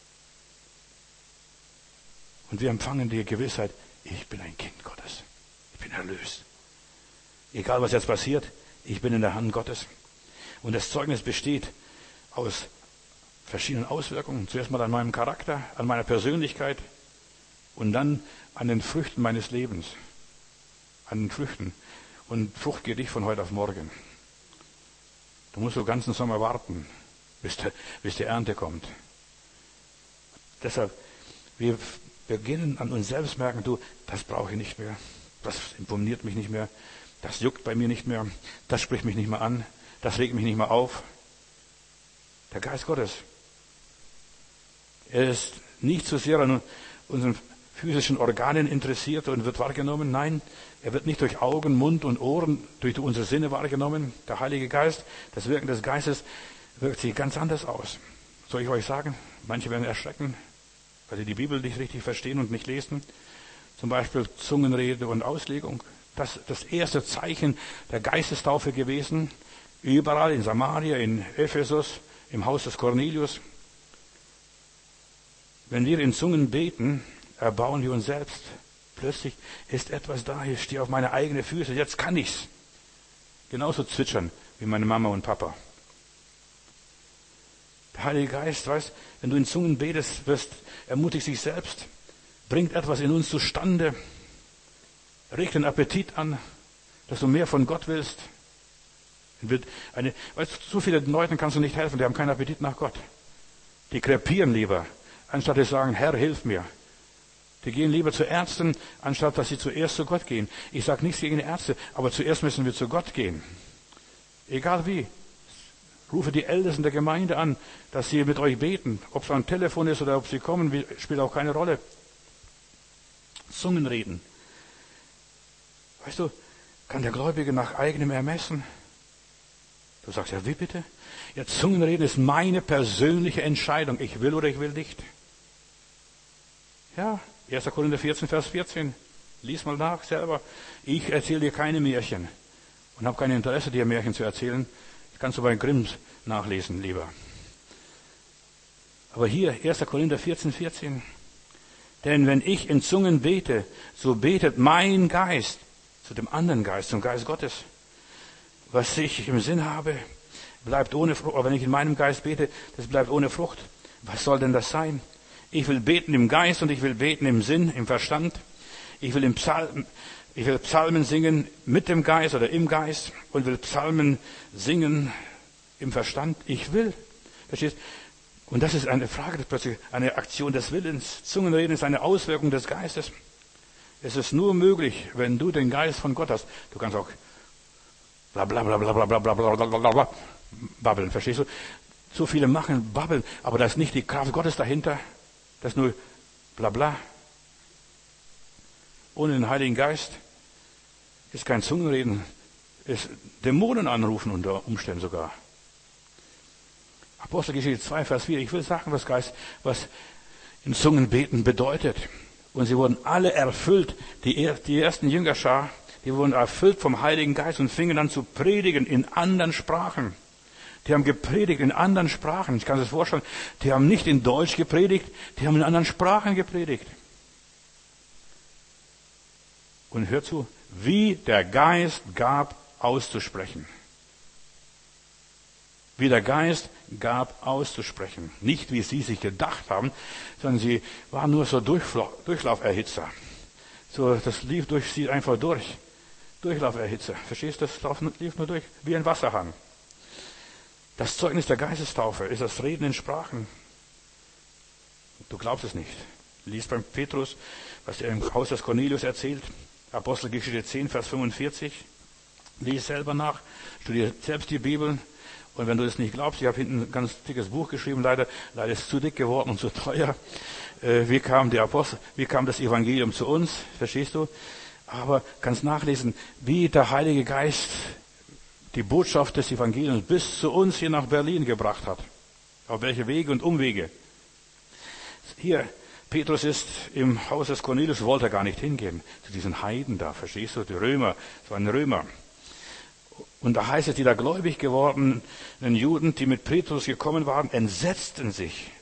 Und wir empfangen die Gewissheit, ich bin ein Kind Gottes. Ich bin erlöst. Egal was jetzt passiert, ich bin in der Hand Gottes. Und das Zeugnis besteht aus verschiedenen Auswirkungen. Zuerst mal an meinem Charakter, an meiner Persönlichkeit und dann an den Früchten meines Lebens. An den Früchten. Und Frucht geht nicht von heute auf morgen. Du musst den ganzen Sommer warten, bis die Ernte kommt. Deshalb, wir beginnen an uns selbst merken, du, das brauche ich nicht mehr. Das imponiert mich nicht mehr. Das juckt bei mir nicht mehr. Das spricht mich nicht mehr an. Das regt mich nicht mehr auf. Der Geist Gottes. Er ist nicht so sehr an unseren physischen Organen interessiert und wird wahrgenommen. Nein, er wird nicht durch Augen, Mund und Ohren, durch unsere Sinne wahrgenommen. Der Heilige Geist, das Wirken des Geistes wirkt sich ganz anders aus. Soll ich euch sagen? Manche werden erschrecken, weil sie die Bibel nicht richtig verstehen und nicht lesen. Zum Beispiel Zungenrede und Auslegung. Das ist das erste Zeichen der Geistestaufe gewesen. Überall in Samaria, in Ephesus, im Haus des Cornelius. Wenn wir in Zungen beten, erbauen wir uns selbst. Plötzlich ist etwas da, ich stehe auf meine eigenen Füße, jetzt kann ich's. Genauso zwitschern wie meine Mama und Papa. Der Heilige Geist, weißt, wenn du in Zungen betest, ermutigst dich selbst. bringt etwas in uns zustande, regt den Appetit an, dass du mehr von Gott willst. Weißt du, so vielen Leuten kannst du nicht helfen, die haben keinen Appetit nach Gott. Die krepieren lieber, anstatt zu sagen, Herr, hilf mir. Die gehen lieber zu Ärzten, anstatt dass sie zuerst zu Gott gehen. Ich sage nichts gegen Ärzte, aber zuerst müssen wir zu Gott gehen. Egal wie. Rufe die Ältesten der Gemeinde an, dass sie mit euch beten. Ob es am Telefon ist oder ob sie kommen, spielt auch keine Rolle. Zungenreden. Weißt du, kann der Gläubige nach eigenem Ermessen? Du sagst, ja, wie bitte? Ja, Zungenreden ist meine persönliche Entscheidung. Ich will oder ich will nicht. Ja, 1. Korinther 14, Vers 14. Lies mal nach selber. Ich erzähle dir keine Märchen und habe kein Interesse, dir Märchen zu erzählen. Das kannst du bei Grimm nachlesen, lieber. Aber hier, 1. Korinther 14, 14. Denn wenn ich in Zungen bete, so betet mein Geist zu dem anderen Geist, zum Geist Gottes. Was ich im Sinn habe, bleibt ohne Frucht. Aber wenn ich in meinem Geist bete, das bleibt ohne Frucht. Was soll denn das sein? Ich will beten im Geist und ich will beten im Sinn, im Verstand. Ich will Psalmen singen mit dem Geist oder im Geist und will Psalmen singen im Verstand. Ich will. Verstehst? Und das ist eine Frage, plötzlich eine Aktion des Willens. Zungenreden ist eine Auswirkung des Geistes. Es ist nur möglich, wenn du den Geist von Gott hast. Du kannst auch bla bla bla bla bla bla bla bla bla bla babbeln, verstehst du? So viele machen babbeln, aber da ist nicht die Kraft Gottes dahinter. Das ist nur bla bla. Ohne den Heiligen Geist ist kein Zungenreden, ist Dämonen anrufen unter Umständen sogar. Apostelgeschichte 2, Vers 4. Ich will sagen, was in Zungen beten bedeutet. Und sie wurden alle erfüllt, die ersten Jüngerschar, die wurden erfüllt vom Heiligen Geist und fingen an zu predigen in anderen Sprachen. Die haben gepredigt in anderen Sprachen. Ich kann mir das vorstellen. Die haben nicht in Deutsch gepredigt, die haben in anderen Sprachen gepredigt. Und hör zu, wie der Geist gab, auszusprechen. Wie der Geist gab, auszusprechen. Nicht, wie sie sich gedacht haben, sondern sie waren nur so Durchlauferhitzer. So, das lief durch sie einfach durch. Durchlauferhitzer. Verstehst du? Das lief nur durch, wie ein Wasserhahn. Das Zeugnis der Geistestaufe ist das Reden in Sprachen. Du glaubst es nicht. Lies beim Petrus, was er im Haus des Cornelius erzählt. Apostelgeschichte 10, Vers 45. Lies selber nach. Studier selbst die Bibel. Und wenn du das nicht glaubst, ich habe hinten ein ganz dickes Buch geschrieben, leider ist es zu dick geworden und zu teuer. Wie kam das Evangelium zu uns? Verstehst du? Aber kannst nachlesen, wie der Heilige Geist die Botschaft des Evangeliums bis zu uns hier nach Berlin gebracht hat. Auf welche Wege und Umwege. Hier, Petrus ist im Haus des Cornelius, wollte er gar nicht hingehen. Zu diesen Heiden da, verstehst du? Die Römer, es waren Römer. Und da heißt es, die da gläubig gewordenen Juden, die mit Petrus gekommen waren, entsetzten sich.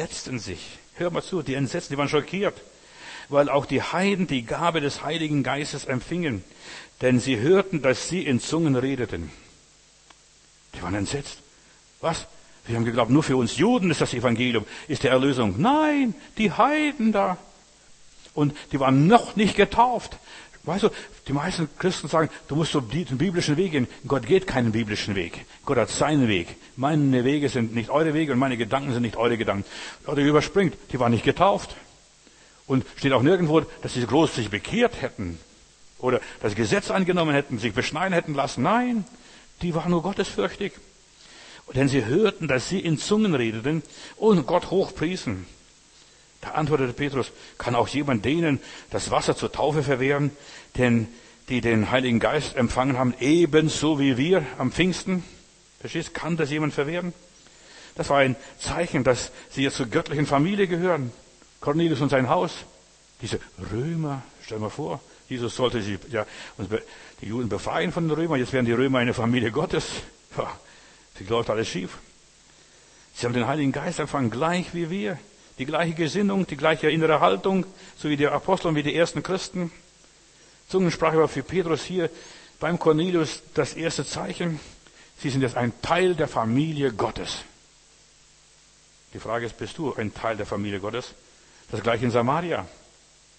Hör mal zu, die waren schockiert. Weil auch die Heiden die Gabe des Heiligen Geistes empfingen. Denn sie hörten, dass sie in Zungen redeten. Die waren entsetzt. Was? Wir haben geglaubt, nur für uns Juden ist das Evangelium, ist die Erlösung. Nein, die Heiden da. Und die waren noch nicht getauft. Weißt du, die meisten Christen sagen, du musst so den biblischen Weg gehen. Gott geht keinen biblischen Weg. Gott hat seinen Weg. Meine Wege sind nicht eure Wege und meine Gedanken sind nicht eure Gedanken. Oder überspringt, die waren nicht getauft. Und steht auch nirgendwo, dass sie groß sich bekehrt hätten. Oder das Gesetz angenommen hätten, sich beschneiden hätten lassen. Nein, die waren nur gottesfürchtig. Denn sie hörten, dass sie in Zungen redeten und Gott hochpriesen. Da antwortete Petrus, kann auch jemand denen das Wasser zur Taufe verwehren, denn die den Heiligen Geist empfangen haben, ebenso wie wir am Pfingsten? Verstehst? Kann das jemand verwehren? Das war ein Zeichen, dass sie jetzt zur göttlichen Familie gehören. Cornelius und sein Haus. Diese Römer, stell dir mal vor, Jesus sollte die Juden befreien von den Römern, jetzt werden die Römer eine Familie Gottes. Ja, wie läuft alles schief? Sie haben den Heiligen Geist empfangen, gleich wie wir. Die gleiche Gesinnung, die gleiche innere Haltung, so wie die Apostel und wie die ersten Christen. Zungensprache war für Petrus hier beim Cornelius das erste Zeichen. Sie sind jetzt ein Teil der Familie Gottes. Die Frage ist, bist du ein Teil der Familie Gottes? Das gleiche in Samaria.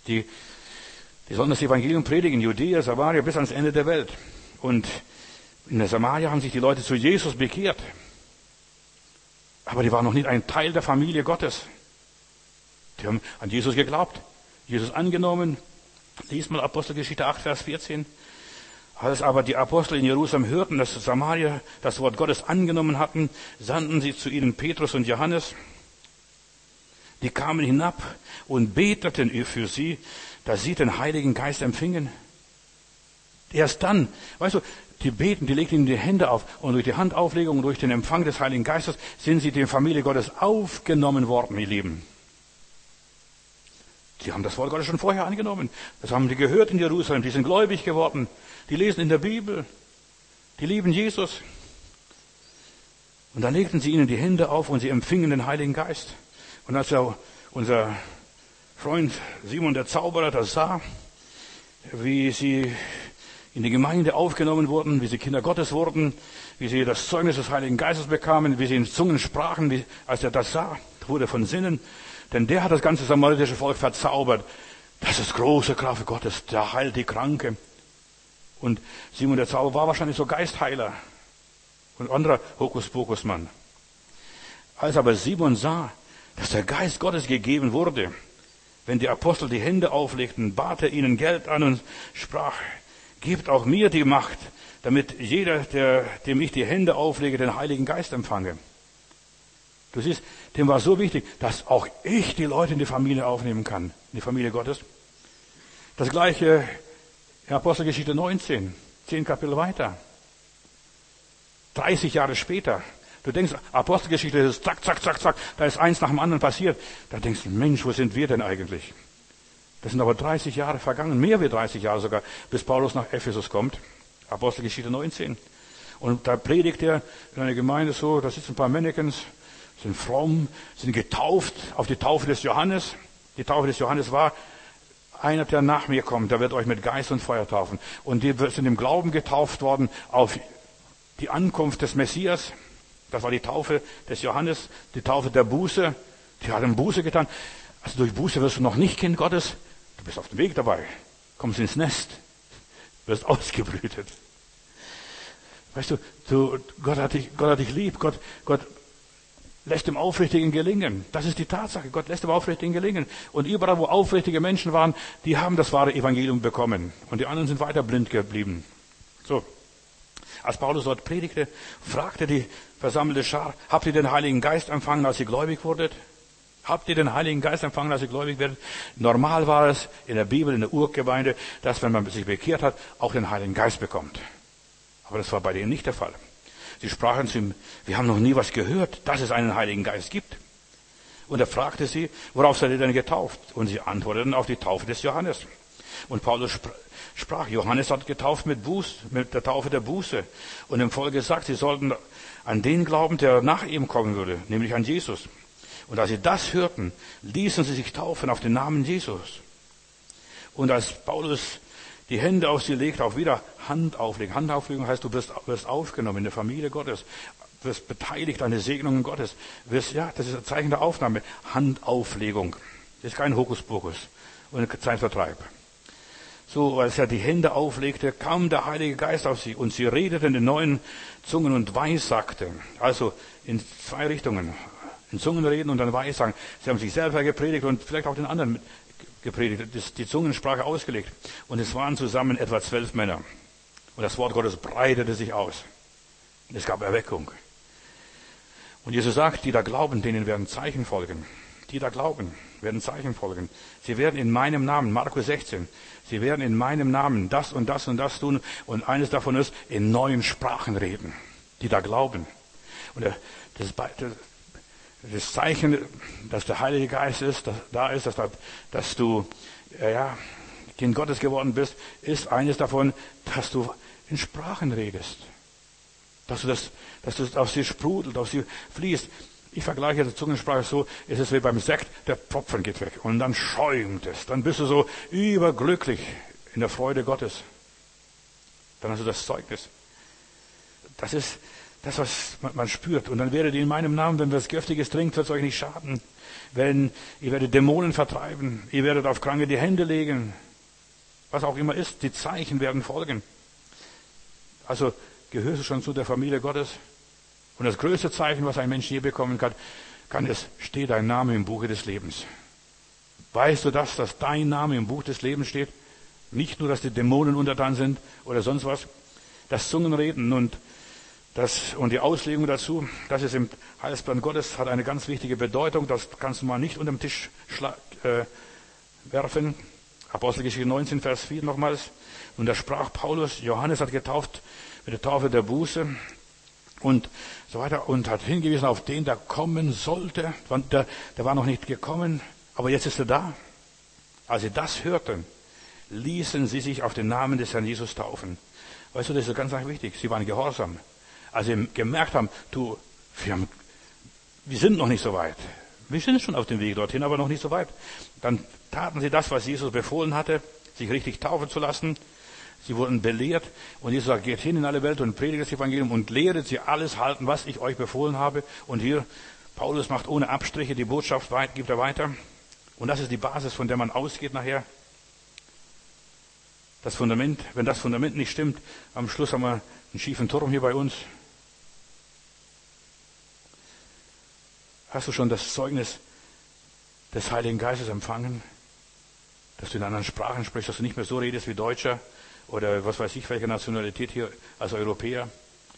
Die sollen das Evangelium predigen in Judäa, Samaria bis ans Ende der Welt. Und in der Samaria haben sich die Leute zu Jesus bekehrt. Aber die waren noch nicht ein Teil der Familie Gottes. Die haben an Jesus geglaubt, Jesus angenommen. Lies mal Apostelgeschichte 8, Vers 14. Als aber die Apostel in Jerusalem hörten, dass Samaria das Wort Gottes angenommen hatten, sandten sie zu ihnen Petrus und Johannes. Die kamen hinab und beteten für sie, dass sie den Heiligen Geist empfingen. Erst dann, weißt du, die beten, die legen ihnen die Hände auf und durch die Handauflegung und durch den Empfang des Heiligen Geistes sind sie in die Familie Gottes aufgenommen worden, ihr Lieben. Die haben das Wort Gottes schon vorher angenommen. Das haben die gehört in Jerusalem. Die sind gläubig geworden. Die lesen in der Bibel. Die lieben Jesus. Und dann legten sie ihnen die Hände auf und sie empfingen den Heiligen Geist. Und als unser Freund Simon der Zauberer das sah, wie sie in die Gemeinde aufgenommen wurden, wie sie Kinder Gottes wurden, wie sie das Zeugnis des Heiligen Geistes bekamen, wie sie in Zungen sprachen, als er das sah, wurde von Sinnen. Denn der hat das ganze samaritische Volk verzaubert. Das ist große Kraft Gottes, der heilt die Kranke. Und Simon der Zauberer war wahrscheinlich so Geistheiler und anderer Hokuspokusmann. Als aber Simon sah, dass der Geist Gottes gegeben wurde, wenn die Apostel die Hände auflegten, bat er ihnen Geld an und sprach, gebt auch mir die Macht, damit jeder, dem ich die Hände auflege, den Heiligen Geist empfange. Du siehst, dem war so wichtig, dass auch ich die Leute in die Familie aufnehmen kann, in die Familie Gottes. Das gleiche in Apostelgeschichte 19, 10 Kapitel weiter. 30 Jahre später. Du denkst, Apostelgeschichte ist zack, zack, zack, zack, da ist eins nach dem anderen passiert. Da denkst du, Mensch, wo sind wir denn eigentlich? Das sind aber 30 Jahre vergangen, mehr wie 30 Jahre sogar, bis Paulus nach Ephesus kommt. Apostelgeschichte 19. Und da predigt er in einer Gemeinde so, da sitzen ein paar Männekens, sind fromm, sind getauft auf die Taufe des Johannes. Die Taufe des Johannes war, einer, der nach mir kommt, der wird euch mit Geist und Feuer taufen. Und die sind im Glauben getauft worden auf die Ankunft des Messias. Das war die Taufe des Johannes, die Taufe der Buße. Die haben Buße getan. Also durch Buße wirst du noch nicht Kind Gottes. Du bist auf dem Weg dabei. Kommst ins Nest. Wirst ausgebrütet. Weißt du, Gott hat dich lieb. Gott lässt dem Aufrichtigen gelingen. Das ist die Tatsache. Gott lässt dem Aufrichtigen gelingen. Und überall, wo aufrichtige Menschen waren, die haben das wahre Evangelium bekommen. Und die anderen sind weiter blind geblieben. So. Als Paulus dort predigte, fragte die versammelte Schar, habt ihr den Heiligen Geist empfangen, als ihr gläubig wurdet? Habt ihr den Heiligen Geist empfangen, als ihr gläubig werdet? Normal war es in der Bibel, in der Urgemeinde, dass wenn man sich bekehrt hat, auch den Heiligen Geist bekommt. Aber das war bei denen nicht der Fall. Sie sprachen zu ihm, wir haben noch nie was gehört, dass es einen Heiligen Geist gibt. Und er fragte sie, worauf seid ihr denn getauft? Und sie antworteten auf die Taufe des Johannes. Und Paulus sprach, Johannes hat getauft mit der Taufe der Buße. Und im Volk gesagt, sie sollten an den glauben, der nach ihm kommen würde, nämlich an Jesus. Und als sie das hörten, ließen sie sich taufen auf den Namen Jesus. Und als Paulus die Hände auf sie legt, auch wieder Hand auflegen. Handauflegung heißt, du wirst aufgenommen in der Familie Gottes, wirst beteiligt an den Segnungen Gottes. Das ist ein Zeichen der Aufnahme. Handauflegung. Das ist kein Hokuspokus und ein Zeitvertreib. So, als er die Hände auflegte, kam der Heilige Geist auf sie und sie redeten in neuen Zungen und weissagten. Also in zwei Richtungen. In Zungen reden und dann weissagen. Sie haben sich selber gepredigt und vielleicht auch den anderen gepredigt, die Zungensprache ausgelegt. Und es waren zusammen etwa 12 Männer. Und das Wort Gottes breitete sich aus. Es gab Erweckung. Und Jesus sagt, die da glauben, denen werden Zeichen folgen. Die da glauben, werden Zeichen folgen. Sie werden in meinem Namen, Markus 16, sie werden in meinem Namen das und das und das tun. Und eines davon ist, in neuen Sprachen reden. Die da glauben. Und das Zeichen, dass der Heilige Geist dass du Kind Gottes geworden bist, ist eines davon, dass du in Sprachen redest. Dass du aus dir sprudelt, aus dir fließt. Ich vergleiche die Zungensprache so, es ist wie beim Sekt, der Tropfen geht weg und dann schäumt es. Dann bist du so überglücklich in der Freude Gottes. Dann hast du das Zeugnis. Das Das, was man spürt. Und dann werdet ihr in meinem Namen, wenn ihr was Giftiges trinkt, wird es euch nicht schaden. Ihr werdet Dämonen vertreiben. Ihr werdet auf Kranke die Hände legen. Was auch immer ist, die Zeichen werden folgen. Also gehörst du schon zu der Familie Gottes? Und das größte Zeichen, was ein Mensch je bekommen kann es, steht dein Name im Buche des Lebens. Weißt du das, dass dein Name im Buch des Lebens steht? Nicht nur, dass die Dämonen untertan sind oder sonst was. Das Zungenreden und die Auslegung dazu, das ist im Heilsplan Gottes, hat eine ganz wichtige Bedeutung. Das kannst du mal nicht unter den Tisch werfen. Apostelgeschichte 19, Vers 4 nochmals. Und da sprach Paulus, Johannes hat getauft mit der Taufe der Buße und so weiter und hat hingewiesen auf den, der kommen sollte. Der war noch nicht gekommen, aber jetzt ist er da. Als sie das hörten, ließen sie sich auf den Namen des Herrn Jesus taufen. Weißt du, das ist ganz wichtig. Sie waren gehorsam. Als sie gemerkt haben, wir sind noch nicht so weit. Wir sind schon auf dem Weg dorthin, aber noch nicht so weit. Dann taten sie das, was Jesus befohlen hatte, sich richtig taufen zu lassen. Sie wurden belehrt und Jesus sagt, geht hin in alle Welt und predigt das Evangelium und lehret sie alles halten, was ich euch befohlen habe. Und hier, Paulus macht ohne Abstriche die Botschaft, gibt er weiter. Und das ist die Basis, von der man ausgeht nachher. Das Fundament, wenn das Fundament nicht stimmt, am Schluss haben wir einen schiefen Turm hier bei uns. Hast du schon das Zeugnis des Heiligen Geistes empfangen? Dass du in anderen Sprachen sprichst, dass du nicht mehr so redest wie Deutscher oder was weiß ich, welche Nationalität hier als Europäer.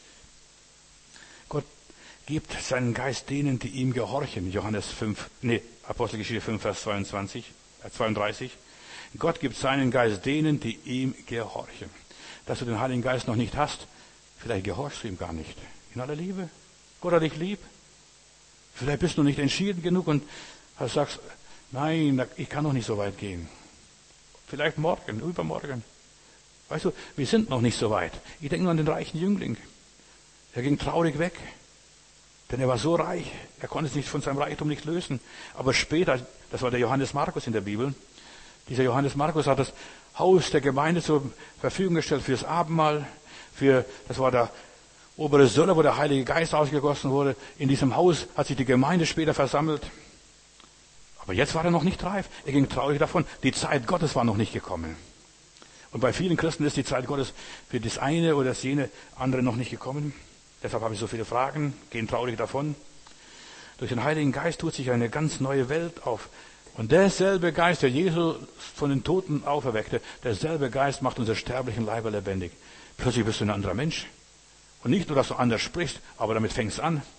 Gott gibt seinen Geist denen, die ihm gehorchen. Apostelgeschichte 5, Vers 32. Gott gibt seinen Geist denen, die ihm gehorchen. Dass du den Heiligen Geist noch nicht hast, vielleicht gehorchst du ihm gar nicht. In aller Liebe. Gott hat dich lieb. Vielleicht bist du nicht entschieden genug und sagst, nein, ich kann noch nicht so weit gehen. Vielleicht morgen, übermorgen. Weißt du, wir sind noch nicht so weit. Ich denke nur an den reichen Jüngling. Er ging traurig weg, denn er war so reich, er konnte sich von seinem Reichtum nicht lösen. Aber später, das war der Johannes Markus in der Bibel, dieser Johannes Markus hat das Haus der Gemeinde zur Verfügung gestellt fürs Abendmahl, das war der obere Söller, wo der Heilige Geist ausgegossen wurde. In diesem Haus hat sich die Gemeinde später versammelt. Aber jetzt war er noch nicht reif. Er ging traurig davon. Die Zeit Gottes war noch nicht gekommen. Und bei vielen Christen ist die Zeit Gottes für das eine oder das jene andere noch nicht gekommen. Deshalb habe ich so viele Fragen, gehen traurig davon. Durch den Heiligen Geist tut sich eine ganz neue Welt auf. Und derselbe Geist, der Jesus von den Toten auferweckte, derselbe Geist macht unsere sterblichen Leiber lebendig. Plötzlich bist du ein anderer Mensch. Und nicht nur, dass du anders sprichst, aber damit fängst du an.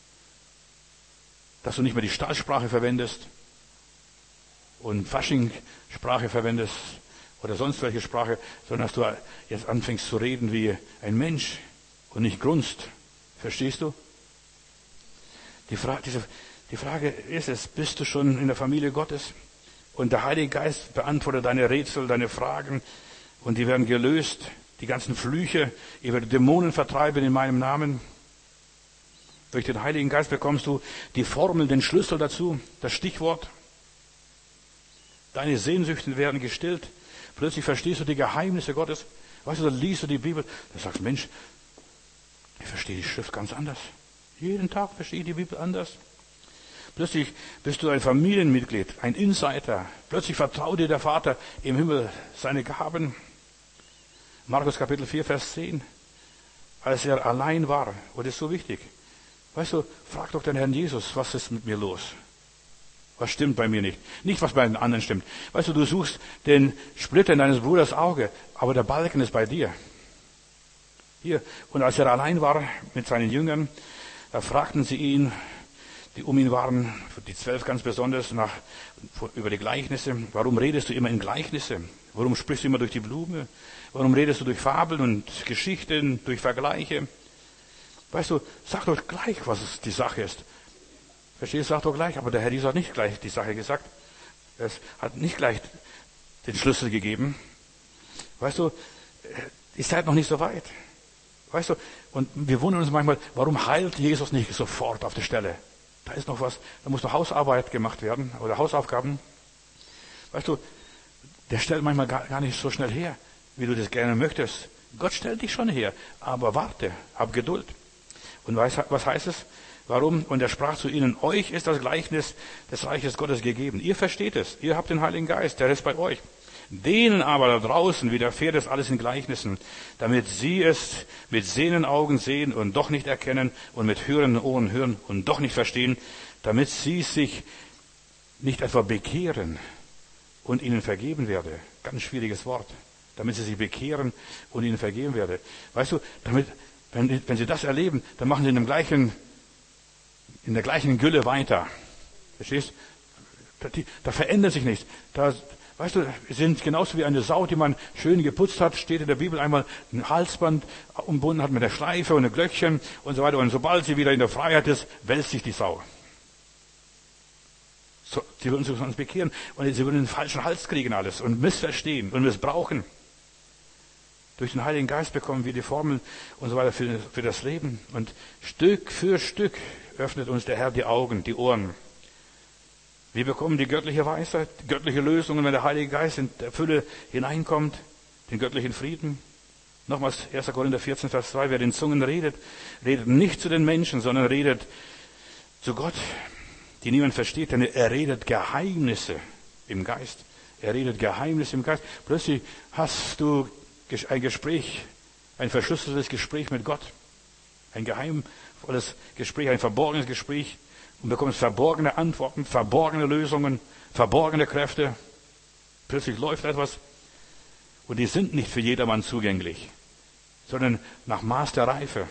Dass du nicht mehr die Staatssprache verwendest und Fasching-Sprache verwendest oder sonst welche Sprache, sondern dass du jetzt anfängst zu reden wie ein Mensch und nicht grunzt. Verstehst du? Die Frage ist es, bist du schon in der Familie Gottes? Und der Heilige Geist beantwortet deine Rätsel, deine Fragen und die werden gelöst. Die ganzen Flüche, ihr werdet Dämonen vertreiben in meinem Namen. Durch den Heiligen Geist bekommst du die Formel, den Schlüssel dazu, das Stichwort. Deine Sehnsüchte werden gestillt. Plötzlich verstehst du die Geheimnisse Gottes. Weißt du, dann liest du die Bibel. Da sagst du, Mensch, ich verstehe die Schrift ganz anders. Jeden Tag verstehe ich die Bibel anders. Plötzlich bist du ein Familienmitglied, ein Insider. Plötzlich vertraut dir der Vater im Himmel seine Gaben. Markus Kapitel 4, Vers 10. Als er allein war, und das ist so wichtig. Weißt du, frag doch den Herrn Jesus, was ist mit mir los? Was stimmt bei mir nicht? Nicht, was bei den anderen stimmt. Weißt du, du suchst den Splitter in deines Bruders Auge, aber der Balken ist bei dir. Hier. Und als er allein war mit seinen Jüngern, da fragten sie ihn, die um ihn waren, die 12 ganz besonders, über die Gleichnisse. Warum redest du immer in Gleichnisse? Warum sprichst du immer durch die Blume? Warum redest du durch Fabeln und Geschichten, durch Vergleiche? Weißt du, sag doch gleich, was die Sache ist. Verstehst du, sag doch gleich. Aber der Herr Jesus hat nicht gleich die Sache gesagt. Er hat nicht gleich den Schlüssel gegeben. Weißt du, die Zeit noch nicht so weit. Weißt du, und wir wundern uns manchmal, warum heilt Jesus nicht sofort auf der Stelle? Da ist noch was, da muss noch Hausarbeit gemacht werden oder Hausaufgaben. Weißt du, der stellt manchmal gar nicht so schnell her, wie du das gerne möchtest. Gott stellt dich schon her, aber warte, hab Geduld. Und was heißt es? Warum? Und er sprach zu ihnen, euch ist das Gleichnis des Reiches Gottes gegeben. Ihr versteht es. Ihr habt den Heiligen Geist, der ist bei euch. Denen aber da draußen widerfährt es alles in Gleichnissen, damit sie es mit sehenden Augen sehen und doch nicht erkennen und mit hörenden Ohren hören und doch nicht verstehen, damit sie sich nicht etwa bekehren und ihnen vergeben werde. Ganz schwieriges Wort. Damit sie sich bekehren und ihnen vergeben werde. Weißt du, wenn sie das erleben, dann machen sie in der gleichen Gülle weiter. Verstehst? Da verändert sich nichts. Weißt du, wir sind genauso wie eine Sau, die man schön geputzt hat, steht in der Bibel einmal ein Halsband umbunden hat mit der Schleife und ein Glöckchen und so weiter. Und sobald sie wieder in der Freiheit ist, wälzt sich die Sau. So, sie würden sich sonst bekehren und sie würden den falschen Hals kriegen alles und missverstehen und missbrauchen. Durch den Heiligen Geist bekommen wir die Formeln und so weiter für das Leben. Und Stück für Stück öffnet uns der Herr die Augen, die Ohren. Wir bekommen die göttliche Weisheit, die göttliche Lösungen, wenn der Heilige Geist in der Fülle hineinkommt, den göttlichen Frieden. Nochmals 1. Korinther 14, Vers 2, wer in Zungen redet, redet nicht zu den Menschen, sondern redet zu Gott, die niemand versteht, denn er redet Geheimnisse im Geist. Er redet Geheimnisse im Geist. Plötzlich hast du ein Gespräch, ein verschlüsseltes Gespräch mit Gott. Ein geheimvolles Gespräch, ein verborgenes Gespräch. Und bekommst verborgene Antworten, verborgene Lösungen, verborgene Kräfte. Plötzlich läuft etwas. Und die sind nicht für jedermann zugänglich, sondern nach Maß der Reife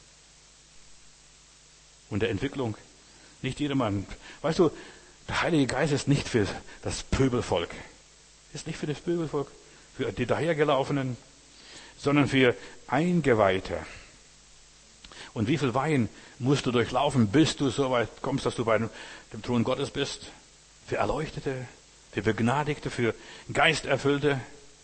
und der Entwicklung. Nicht jedermann. Weißt du, der Heilige Geist ist nicht für das Pöbelvolk. Ist nicht für das Pöbelvolk, für die dahergelaufenen, sondern für Eingeweihte. Und wie viel Wein musst du durchlaufen, bis du so weit kommst, dass du bei dem Thron Gottes bist? Für Erleuchtete, für Begnadigte, für Geisterfüllte.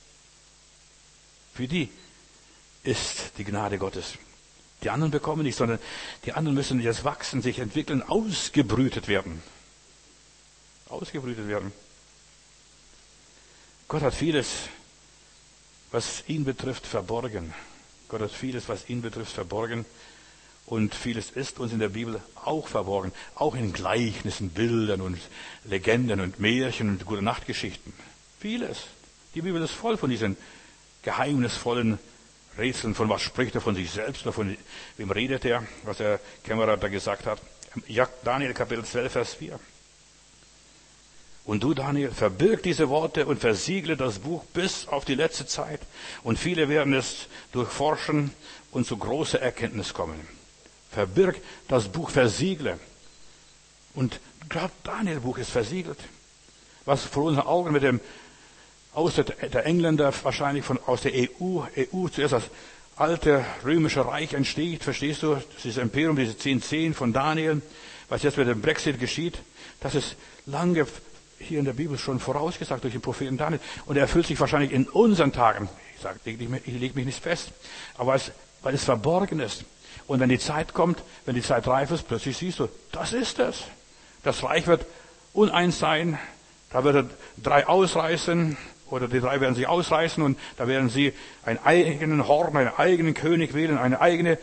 Für die ist die Gnade Gottes. Die anderen bekommen nicht, sondern die anderen müssen jetzt wachsen, sich entwickeln, ausgebrütet werden. Ausgebrütet werden. Gott hat vieles, was ihn betrifft, verborgen. Gott hat vieles, was ihn betrifft, verborgen. Und vieles ist uns in der Bibel auch verborgen. Auch in Gleichnissen, Bildern und Legenden und Märchen und Gute-Nacht-Geschichten. Vieles. Die Bibel ist voll von diesen geheimnisvollen Rätseln. Von was spricht er, von sich selbst oder von wem redet er, was der Kämmerer da gesagt hat. Daniel Kapitel 12, Vers 4. Und du, Daniel, verbirg diese Worte und versiegle das Buch bis auf die letzte Zeit. Und viele werden es durchforschen und zu großer Erkenntnis kommen. Verbirg das Buch, versiegle. Und gerade Daniel-Buch ist versiegelt. Was vor unseren Augen mit dem, außer der Engländer wahrscheinlich aus der EU zuerst das alte römische Reich entsteht, verstehst du? Dieses Imperium, diese 10 von Daniel, was jetzt mit dem Brexit geschieht, das ist lange hier in der Bibel schon vorausgesagt durch den Propheten Daniel. Und er erfüllt sich wahrscheinlich in unseren Tagen. Ich lege mich nicht fest. Aber weil es verborgen ist. Und wenn die Zeit kommt, wenn die Zeit reif ist, plötzlich siehst du, das ist es. Das Reich wird uneins sein. Da wird 3 ausreißen. Oder die 3 werden sich ausreißen. Und da werden sie einen eigenen Horn, einen eigenen König wählen, eine eigene,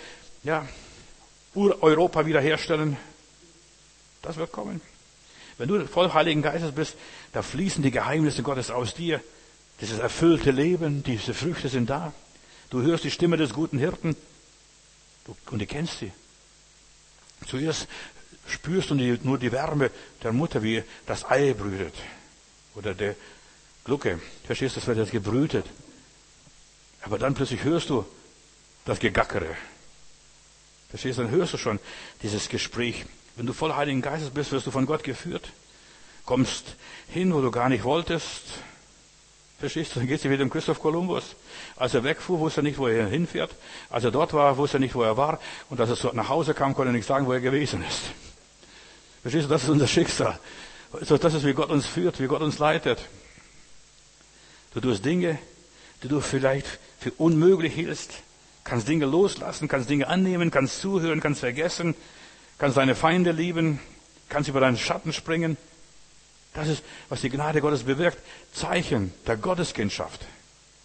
Europa wiederherstellen. Das wird kommen. Wenn du voll Heiligen Geistes bist, da fließen die Geheimnisse Gottes aus dir. Dieses erfüllte Leben, diese Früchte sind da. Du hörst die Stimme des guten Hirten und du kennst sie. Zuerst spürst du nur die Wärme der Mutter, wie das Ei brütet. Oder der Glucke. Verstehst du, das wird jetzt gebrütet. Aber dann plötzlich hörst du das Gegackere. Verstehst du, dann hörst du schon dieses Gespräch. Wenn du voll Heiligen Geistes bist, wirst du von Gott geführt. Kommst hin, wo du gar nicht wolltest. Verstehst du, dann geht es wie dem Christoph Kolumbus. Als er wegfuhr, wusste er nicht, wo er hinfährt. Als er dort war, wusste er nicht, wo er war. Und als er nach Hause kam, konnte er nicht sagen, wo er gewesen ist. Verstehst du, das ist unser Schicksal. Also das ist, wie Gott uns führt, wie Gott uns leitet. Du tust Dinge, die du vielleicht für unmöglich hältst. Kannst Dinge loslassen, kannst Dinge annehmen, kannst zuhören, kannst vergessen, kannst deine Feinde lieben, kannst über deinen Schatten springen. Das ist, was die Gnade Gottes bewirkt. Zeichen der Gotteskindschaft.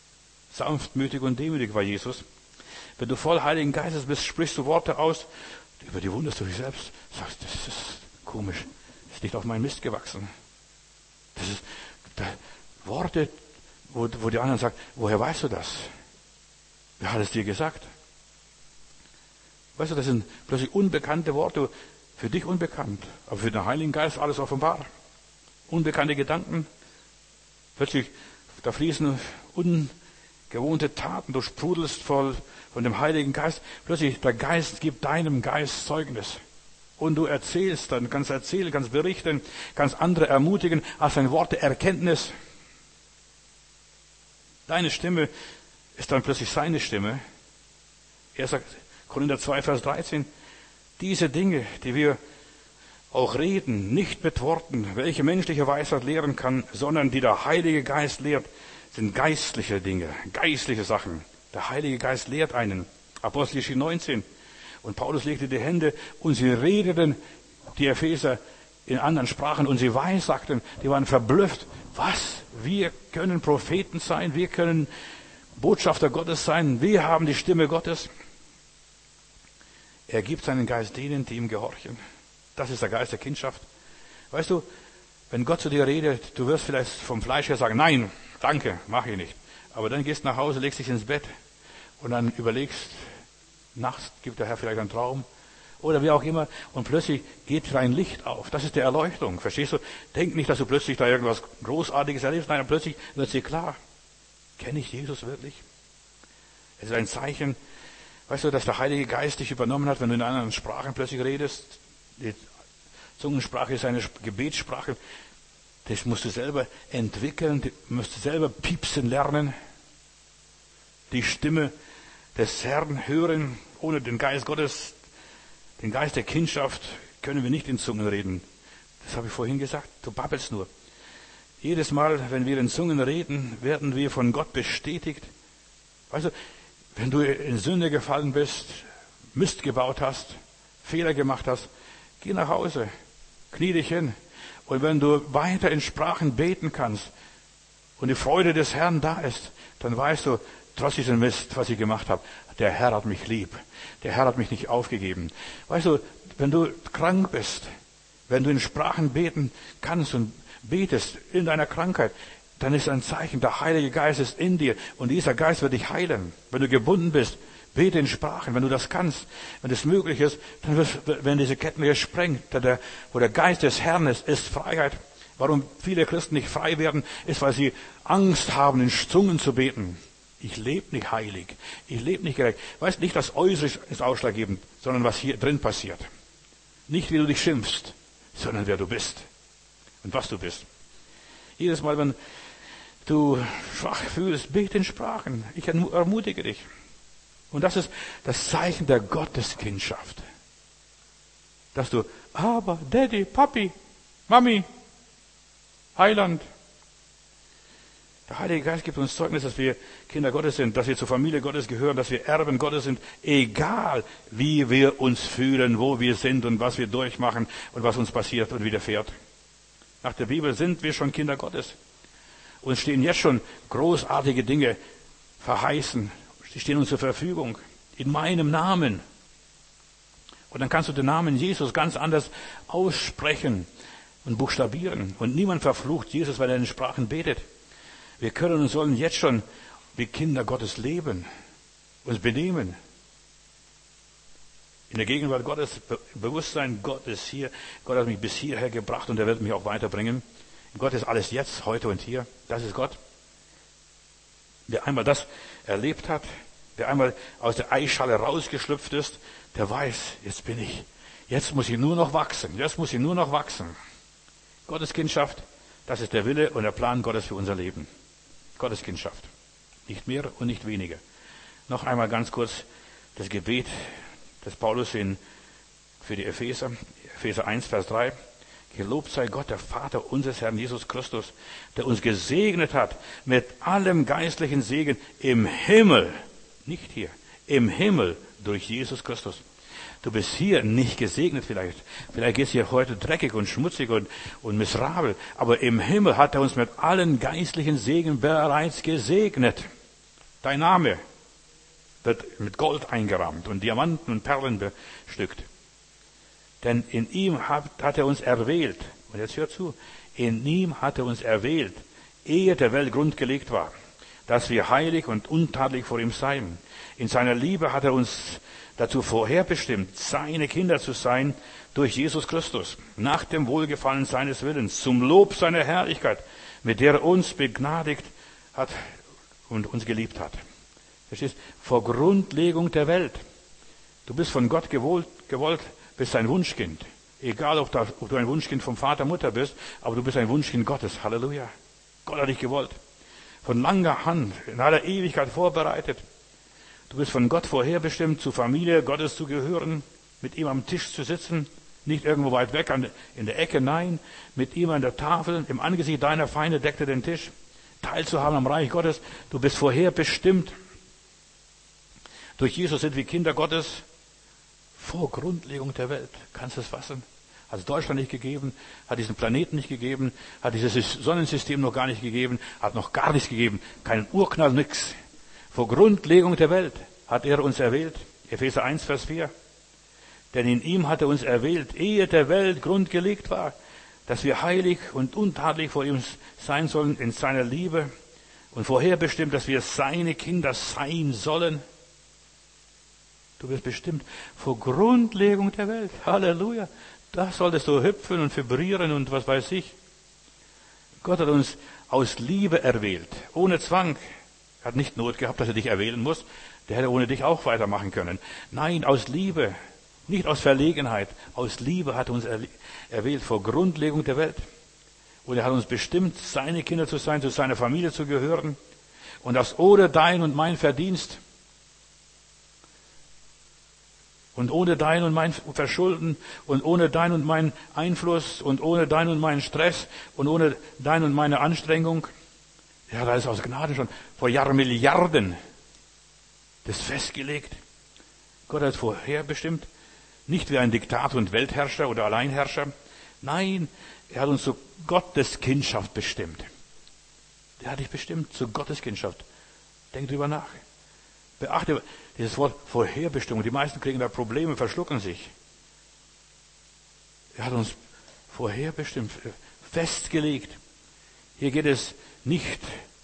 Sanftmütig und demütig war Jesus. Wenn du voll Heiligen Geistes bist, sprichst du Worte aus, Über die wunderst du dich selbst. Sagst, das ist komisch. Das ist nicht auf meinen Mist gewachsen. Das ist Worte, wo die anderen sagen, woher weißt du das? Wer hat es dir gesagt? Weißt du, das sind plötzlich unbekannte Worte, für dich unbekannt, aber für den Heiligen Geist alles offenbar. Unbekannte Gedanken, plötzlich, da fließen ungewohnte Taten, du sprudelst voll von dem Heiligen Geist. Plötzlich, der Geist gibt deinem Geist Zeugnis. Und du erzählst dann, kannst erzählen, kannst berichten, kannst andere ermutigen, als ein Wort der Erkenntnis. Deine Stimme ist dann plötzlich seine Stimme. Er sagt, Korinther 2, Vers 13, diese Dinge, die wir auch reden, nicht mit Worten, welche menschliche Weisheit lehren kann, sondern die der Heilige Geist lehrt, sind geistliche Dinge, geistliche Sachen. Der Heilige Geist lehrt einen. Apostelgeschichte 19. Und Paulus legte die Hände und sie redeten, die Epheser, in anderen Sprachen und sie weissagten, die waren verblüfft. Was? Wir können Propheten sein, wir können Botschafter Gottes sein, wir haben die Stimme Gottes. Er gibt seinen Geist denen, die ihm gehorchen. Das ist der Geist der Kindschaft. Weißt du, wenn Gott zu dir redet, du wirst vielleicht vom Fleisch her sagen, nein, danke, mache ich nicht. Aber dann gehst du nach Hause, legst dich ins Bett und dann überlegst, nachts gibt der Herr vielleicht einen Traum oder wie auch immer und plötzlich geht dein Licht auf. Das ist die Erleuchtung, verstehst du? Denk nicht, dass du plötzlich da irgendwas Großartiges erlebst. Nein, plötzlich wird dir klar, kenne ich Jesus wirklich? Es ist ein Zeichen, weißt du, dass der Heilige Geist dich übernommen hat, wenn du in anderen Sprachen plötzlich redest. Die Zungensprache ist eine Gebetssprache. Das musst du selber entwickeln, musst du selber piepsen lernen. Die Stimme des Herrn hören. Ohne den Geist Gottes, den Geist der Kindschaft, können wir nicht in Zungen reden. Das habe ich vorhin gesagt. Du babbelst nur. Jedes Mal, wenn wir in Zungen reden, werden wir von Gott bestätigt. Weißt du, wenn du in Sünde gefallen bist, Mist gebaut hast, Fehler gemacht hast, geh nach Hause, knie dich hin. Und wenn du weiter in Sprachen beten kannst und die Freude des Herrn da ist, dann weißt du, trotz diesem Mist, was ich gemacht habe, der Herr hat mich lieb. Der Herr hat mich nicht aufgegeben. Weißt du, wenn du krank bist, wenn du in Sprachen beten kannst und betest in deiner Krankheit, dann ist ein Zeichen, der Heilige Geist ist in dir und dieser Geist wird dich heilen. Wenn du gebunden bist, bete in Sprachen, wenn du das kannst, wenn das möglich ist, dann werden diese Ketten gesprengt. Wo der Geist des Herrn ist Freiheit. Warum viele Christen nicht frei werden, ist, weil sie Angst haben, in Zungen zu beten. Ich lebe nicht heilig, ich lebe nicht gerecht. Weißt nicht, das Äußere ist ausschlaggebend, sondern was hier drin passiert. Nicht, wie du dich schimpfst, sondern wer du bist und was du bist. Jedes Mal, wenn du schwach fühlst, bete in Sprachen. Ich ermutige dich. Und das ist das Zeichen der Gotteskindschaft. Dass du, aber, Daddy, Papi, Mami, Heiland. Der Heilige Geist gibt uns Zeugnis, dass wir Kinder Gottes sind, dass wir zur Familie Gottes gehören, dass wir Erben Gottes sind, egal wie wir uns fühlen, wo wir sind und was wir durchmachen und was uns passiert und widerfährt. Nach der Bibel sind wir schon Kinder Gottes. Uns stehen jetzt schon großartige Dinge verheißen. Sie stehen uns zur Verfügung. In meinem Namen. Und dann kannst du den Namen Jesus ganz anders aussprechen und buchstabieren. Und niemand verflucht Jesus, weil er in Sprachen betet. Wir können und sollen jetzt schon wie Kinder Gottes leben, uns benehmen. In der Gegenwart Gottes Bewusstsein, Gott ist hier, Gott hat mich bis hierher gebracht und er wird mich auch weiterbringen. Gott ist alles jetzt, heute und hier. Das ist Gott. Wer einmal das erlebt hat, wer einmal aus der Eierschale rausgeschlüpft ist, der weiß, jetzt muss ich nur noch wachsen. Gottes Kindschaft, das ist der Wille und der Plan Gottes für unser Leben. Gottes Kindschaft. Nicht mehr und nicht weniger. Noch einmal ganz kurz das Gebet des Paulus für die Epheser. Epheser 1, Vers 3. Gelobt sei Gott, der Vater unseres Herrn Jesus Christus, der uns gesegnet hat mit allem geistlichen Segen im Himmel. Nicht hier. Im Himmel durch Jesus Christus. Du bist hier nicht gesegnet vielleicht. Vielleicht ist hier heute dreckig und schmutzig und miserabel. Aber im Himmel hat er uns mit allen geistlichen Segen bereits gesegnet. Dein Name wird mit Gold eingerahmt und Diamanten und Perlen bestückt. Denn in ihm hat er uns erwählt. Und jetzt hört zu. In ihm hat er uns erwählt, ehe der Welt Grund gelegt war, dass wir heilig und untadelig vor ihm seien. In seiner Liebe hat er uns dazu vorherbestimmt, seine Kinder zu sein durch Jesus Christus, nach dem Wohlgefallen seines Willens, zum Lob seiner Herrlichkeit, mit der er uns begnadigt hat und uns geliebt hat. Verstehst? Vor Grundlegung der Welt. Du bist von Gott gewollt, bist ein Wunschkind. Egal, ob du ein Wunschkind vom Vater, Mutter bist, aber du bist ein Wunschkind Gottes. Halleluja. Gott hat dich gewollt. Von langer Hand, in aller Ewigkeit vorbereitet. Du bist von Gott vorherbestimmt, zur Familie Gottes zu gehören, mit ihm am Tisch zu sitzen, nicht irgendwo weit weg in der Ecke, nein, mit ihm an der Tafel, im Angesicht deiner Feinde deckt er den Tisch, teilzuhaben am Reich Gottes. Du bist vorherbestimmt. Durch Jesus sind wir Kinder Gottes vor Grundlegung der Welt. Kannst du es fassen? Hat es Deutschland nicht gegeben, hat diesen Planeten nicht gegeben, hat dieses Sonnensystem noch gar nicht gegeben, hat noch gar nichts gegeben, keinen Urknall, nix. Vor Grundlegung der Welt hat er uns erwählt. Epheser 1, Vers 4. Denn in ihm hat er uns erwählt, ehe der Welt Grund gelegt war, dass wir heilig und untadelig vor ihm sein sollen in seiner Liebe und vorherbestimmt, dass wir seine Kinder sein sollen. Du bist bestimmt vor Grundlegung der Welt. Halleluja. Da solltest du hüpfen und vibrieren und was weiß ich. Gott hat uns aus Liebe erwählt, ohne Zwang. Er hat nicht Not gehabt, dass er dich erwählen muss. Der hätte ohne dich auch weitermachen können. Nein, aus Liebe, nicht aus Verlegenheit. Aus Liebe hat er uns erwählt vor Grundlegung der Welt. Und er hat uns bestimmt, seine Kinder zu sein, zu seiner Familie zu gehören. Und das ohne dein und mein Verdienst. Und ohne dein und mein Verschulden und ohne dein und mein Einfluss und ohne dein und meinen Stress und ohne dein und meine Anstrengung. Ja, da ist aus Gnade schon vor Jahren Milliarden das festgelegt. Gott hat es vorherbestimmt. Nicht wie ein Diktator und Weltherrscher oder Alleinherrscher. Nein, er hat uns zu Gottes Kindschaft bestimmt. Der hat dich bestimmt zu Gottes Kindschaft. Denk drüber nach. Beachte dieses Wort Vorherbestimmung. Die meisten kriegen da Probleme, verschlucken sich. Er hat uns vorherbestimmt, festgelegt. Hier geht es nicht,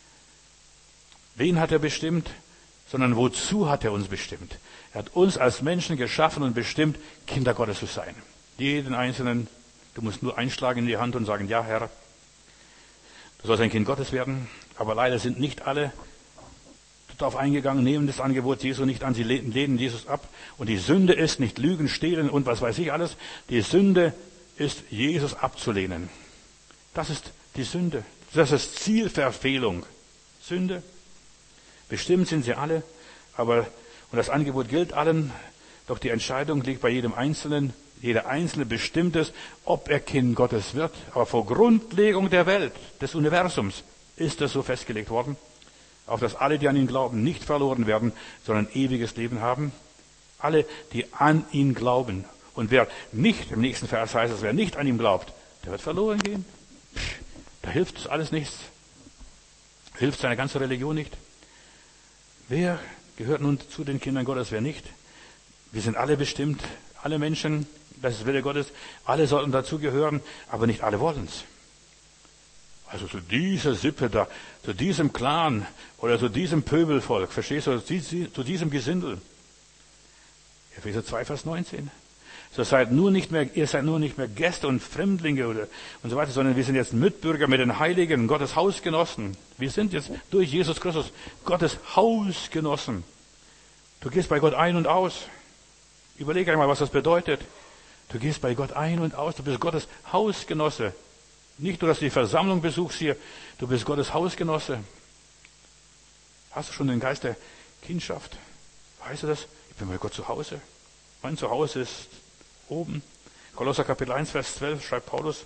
wen hat er bestimmt, sondern wozu hat er uns bestimmt. Er hat uns als Menschen geschaffen und bestimmt, Kinder Gottes zu sein. Jeden Einzelnen, du musst nur einschlagen in die Hand und sagen, ja Herr, du sollst ein Kind Gottes werden. Aber leider sind nicht alle darauf eingegangen, nehmen das Angebot Jesu nicht an, sie lehnen Jesus ab. Und die Sünde ist nicht Lügen, Stehlen und was weiß ich alles. Die Sünde ist, Jesus abzulehnen. Das ist die Sünde. Das ist Zielverfehlung. Sünde. Bestimmt sind sie alle, und das Angebot gilt allen, doch die Entscheidung liegt bei jedem Einzelnen. Jeder Einzelne bestimmt es, ob er Kind Gottes wird. Aber vor Grundlegung der Welt, des Universums, ist es so festgelegt worden, auf dass alle, die an ihn glauben, nicht verloren werden, sondern ewiges Leben haben. Alle, die an ihn glauben. Und wer nicht, im nächsten Vers heißt es, wer nicht an ihn glaubt, der wird verloren gehen. Da hilft es alles nichts. Hilft seine ganze Religion nicht. Wer gehört nun zu den Kindern Gottes, wer nicht? Wir sind alle bestimmt, alle Menschen, das ist Wille Gottes, alle sollten dazugehören, aber nicht alle wollen es. Also zu dieser Sippe da, zu diesem Clan oder zu diesem Pöbelvolk, verstehst du, zu diesem Gesindel. Epheser 2, Vers 19. Ihr seid nur nicht mehr Gäste und Fremdlinge und so weiter, sondern wir sind jetzt Mitbürger mit den Heiligen, Gottes Hausgenossen. Wir sind jetzt durch Jesus Christus Gottes Hausgenossen. Du gehst bei Gott ein und aus. Überleg einmal, was das bedeutet. Du gehst bei Gott ein und aus, du bist Gottes Hausgenosse. Nicht nur, dass du die Versammlung besuchst hier, du bist Gottes Hausgenosse. Hast du schon den Geist der Kindschaft? Weißt du das? Ich bin bei Gott zu Hause. Mein Zuhause ist oben. Kolosser Kapitel 1, Vers 12 schreibt Paulus,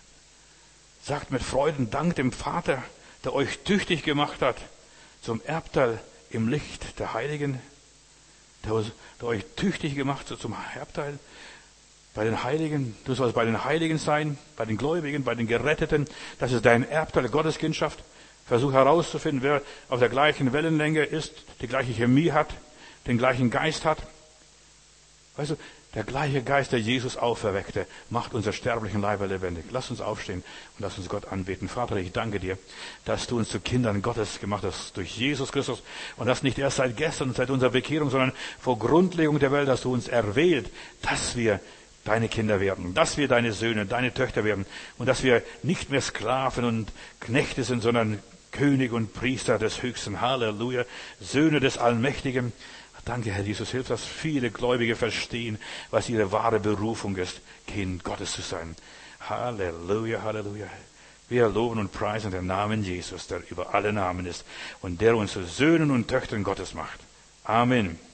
sagt mit Freuden Dank dem Vater, der euch tüchtig gemacht hat zum Erbteil im Licht der Heiligen, der euch tüchtig gemacht hat zum Erbteil bei den Heiligen. Du sollst bei den Heiligen sein, bei den Gläubigen, bei den Geretteten. Das ist dein Erbteil, Gottes Kindschaft. Versuch herauszufinden, wer auf der gleichen Wellenlänge ist, die gleiche Chemie hat, den gleichen Geist hat. Weißt du, Der gleiche Geist, der Jesus auferweckte, macht unser sterblichen Leiber lebendig. Lass uns aufstehen und lass uns Gott anbeten. Vater, ich danke dir, dass du uns zu Kindern Gottes gemacht hast durch Jesus Christus. Und das nicht erst seit gestern, seit unserer Bekehrung, sondern vor Grundlegung der Welt hast du uns erwählt, dass wir deine Kinder werden, dass wir deine Söhne, deine Töchter werden und dass wir nicht mehr Sklaven und Knechte sind, sondern König und Priester des Höchsten. Halleluja. Söhne des Allmächtigen. Danke, Herr Jesus, hilf, dass viele Gläubige verstehen, was ihre wahre Berufung ist, Kind Gottes zu sein. Halleluja, Halleluja. Wir loben und preisen den Namen Jesus, der über alle Namen ist und der uns zu Söhnen und Töchtern Gottes macht. Amen.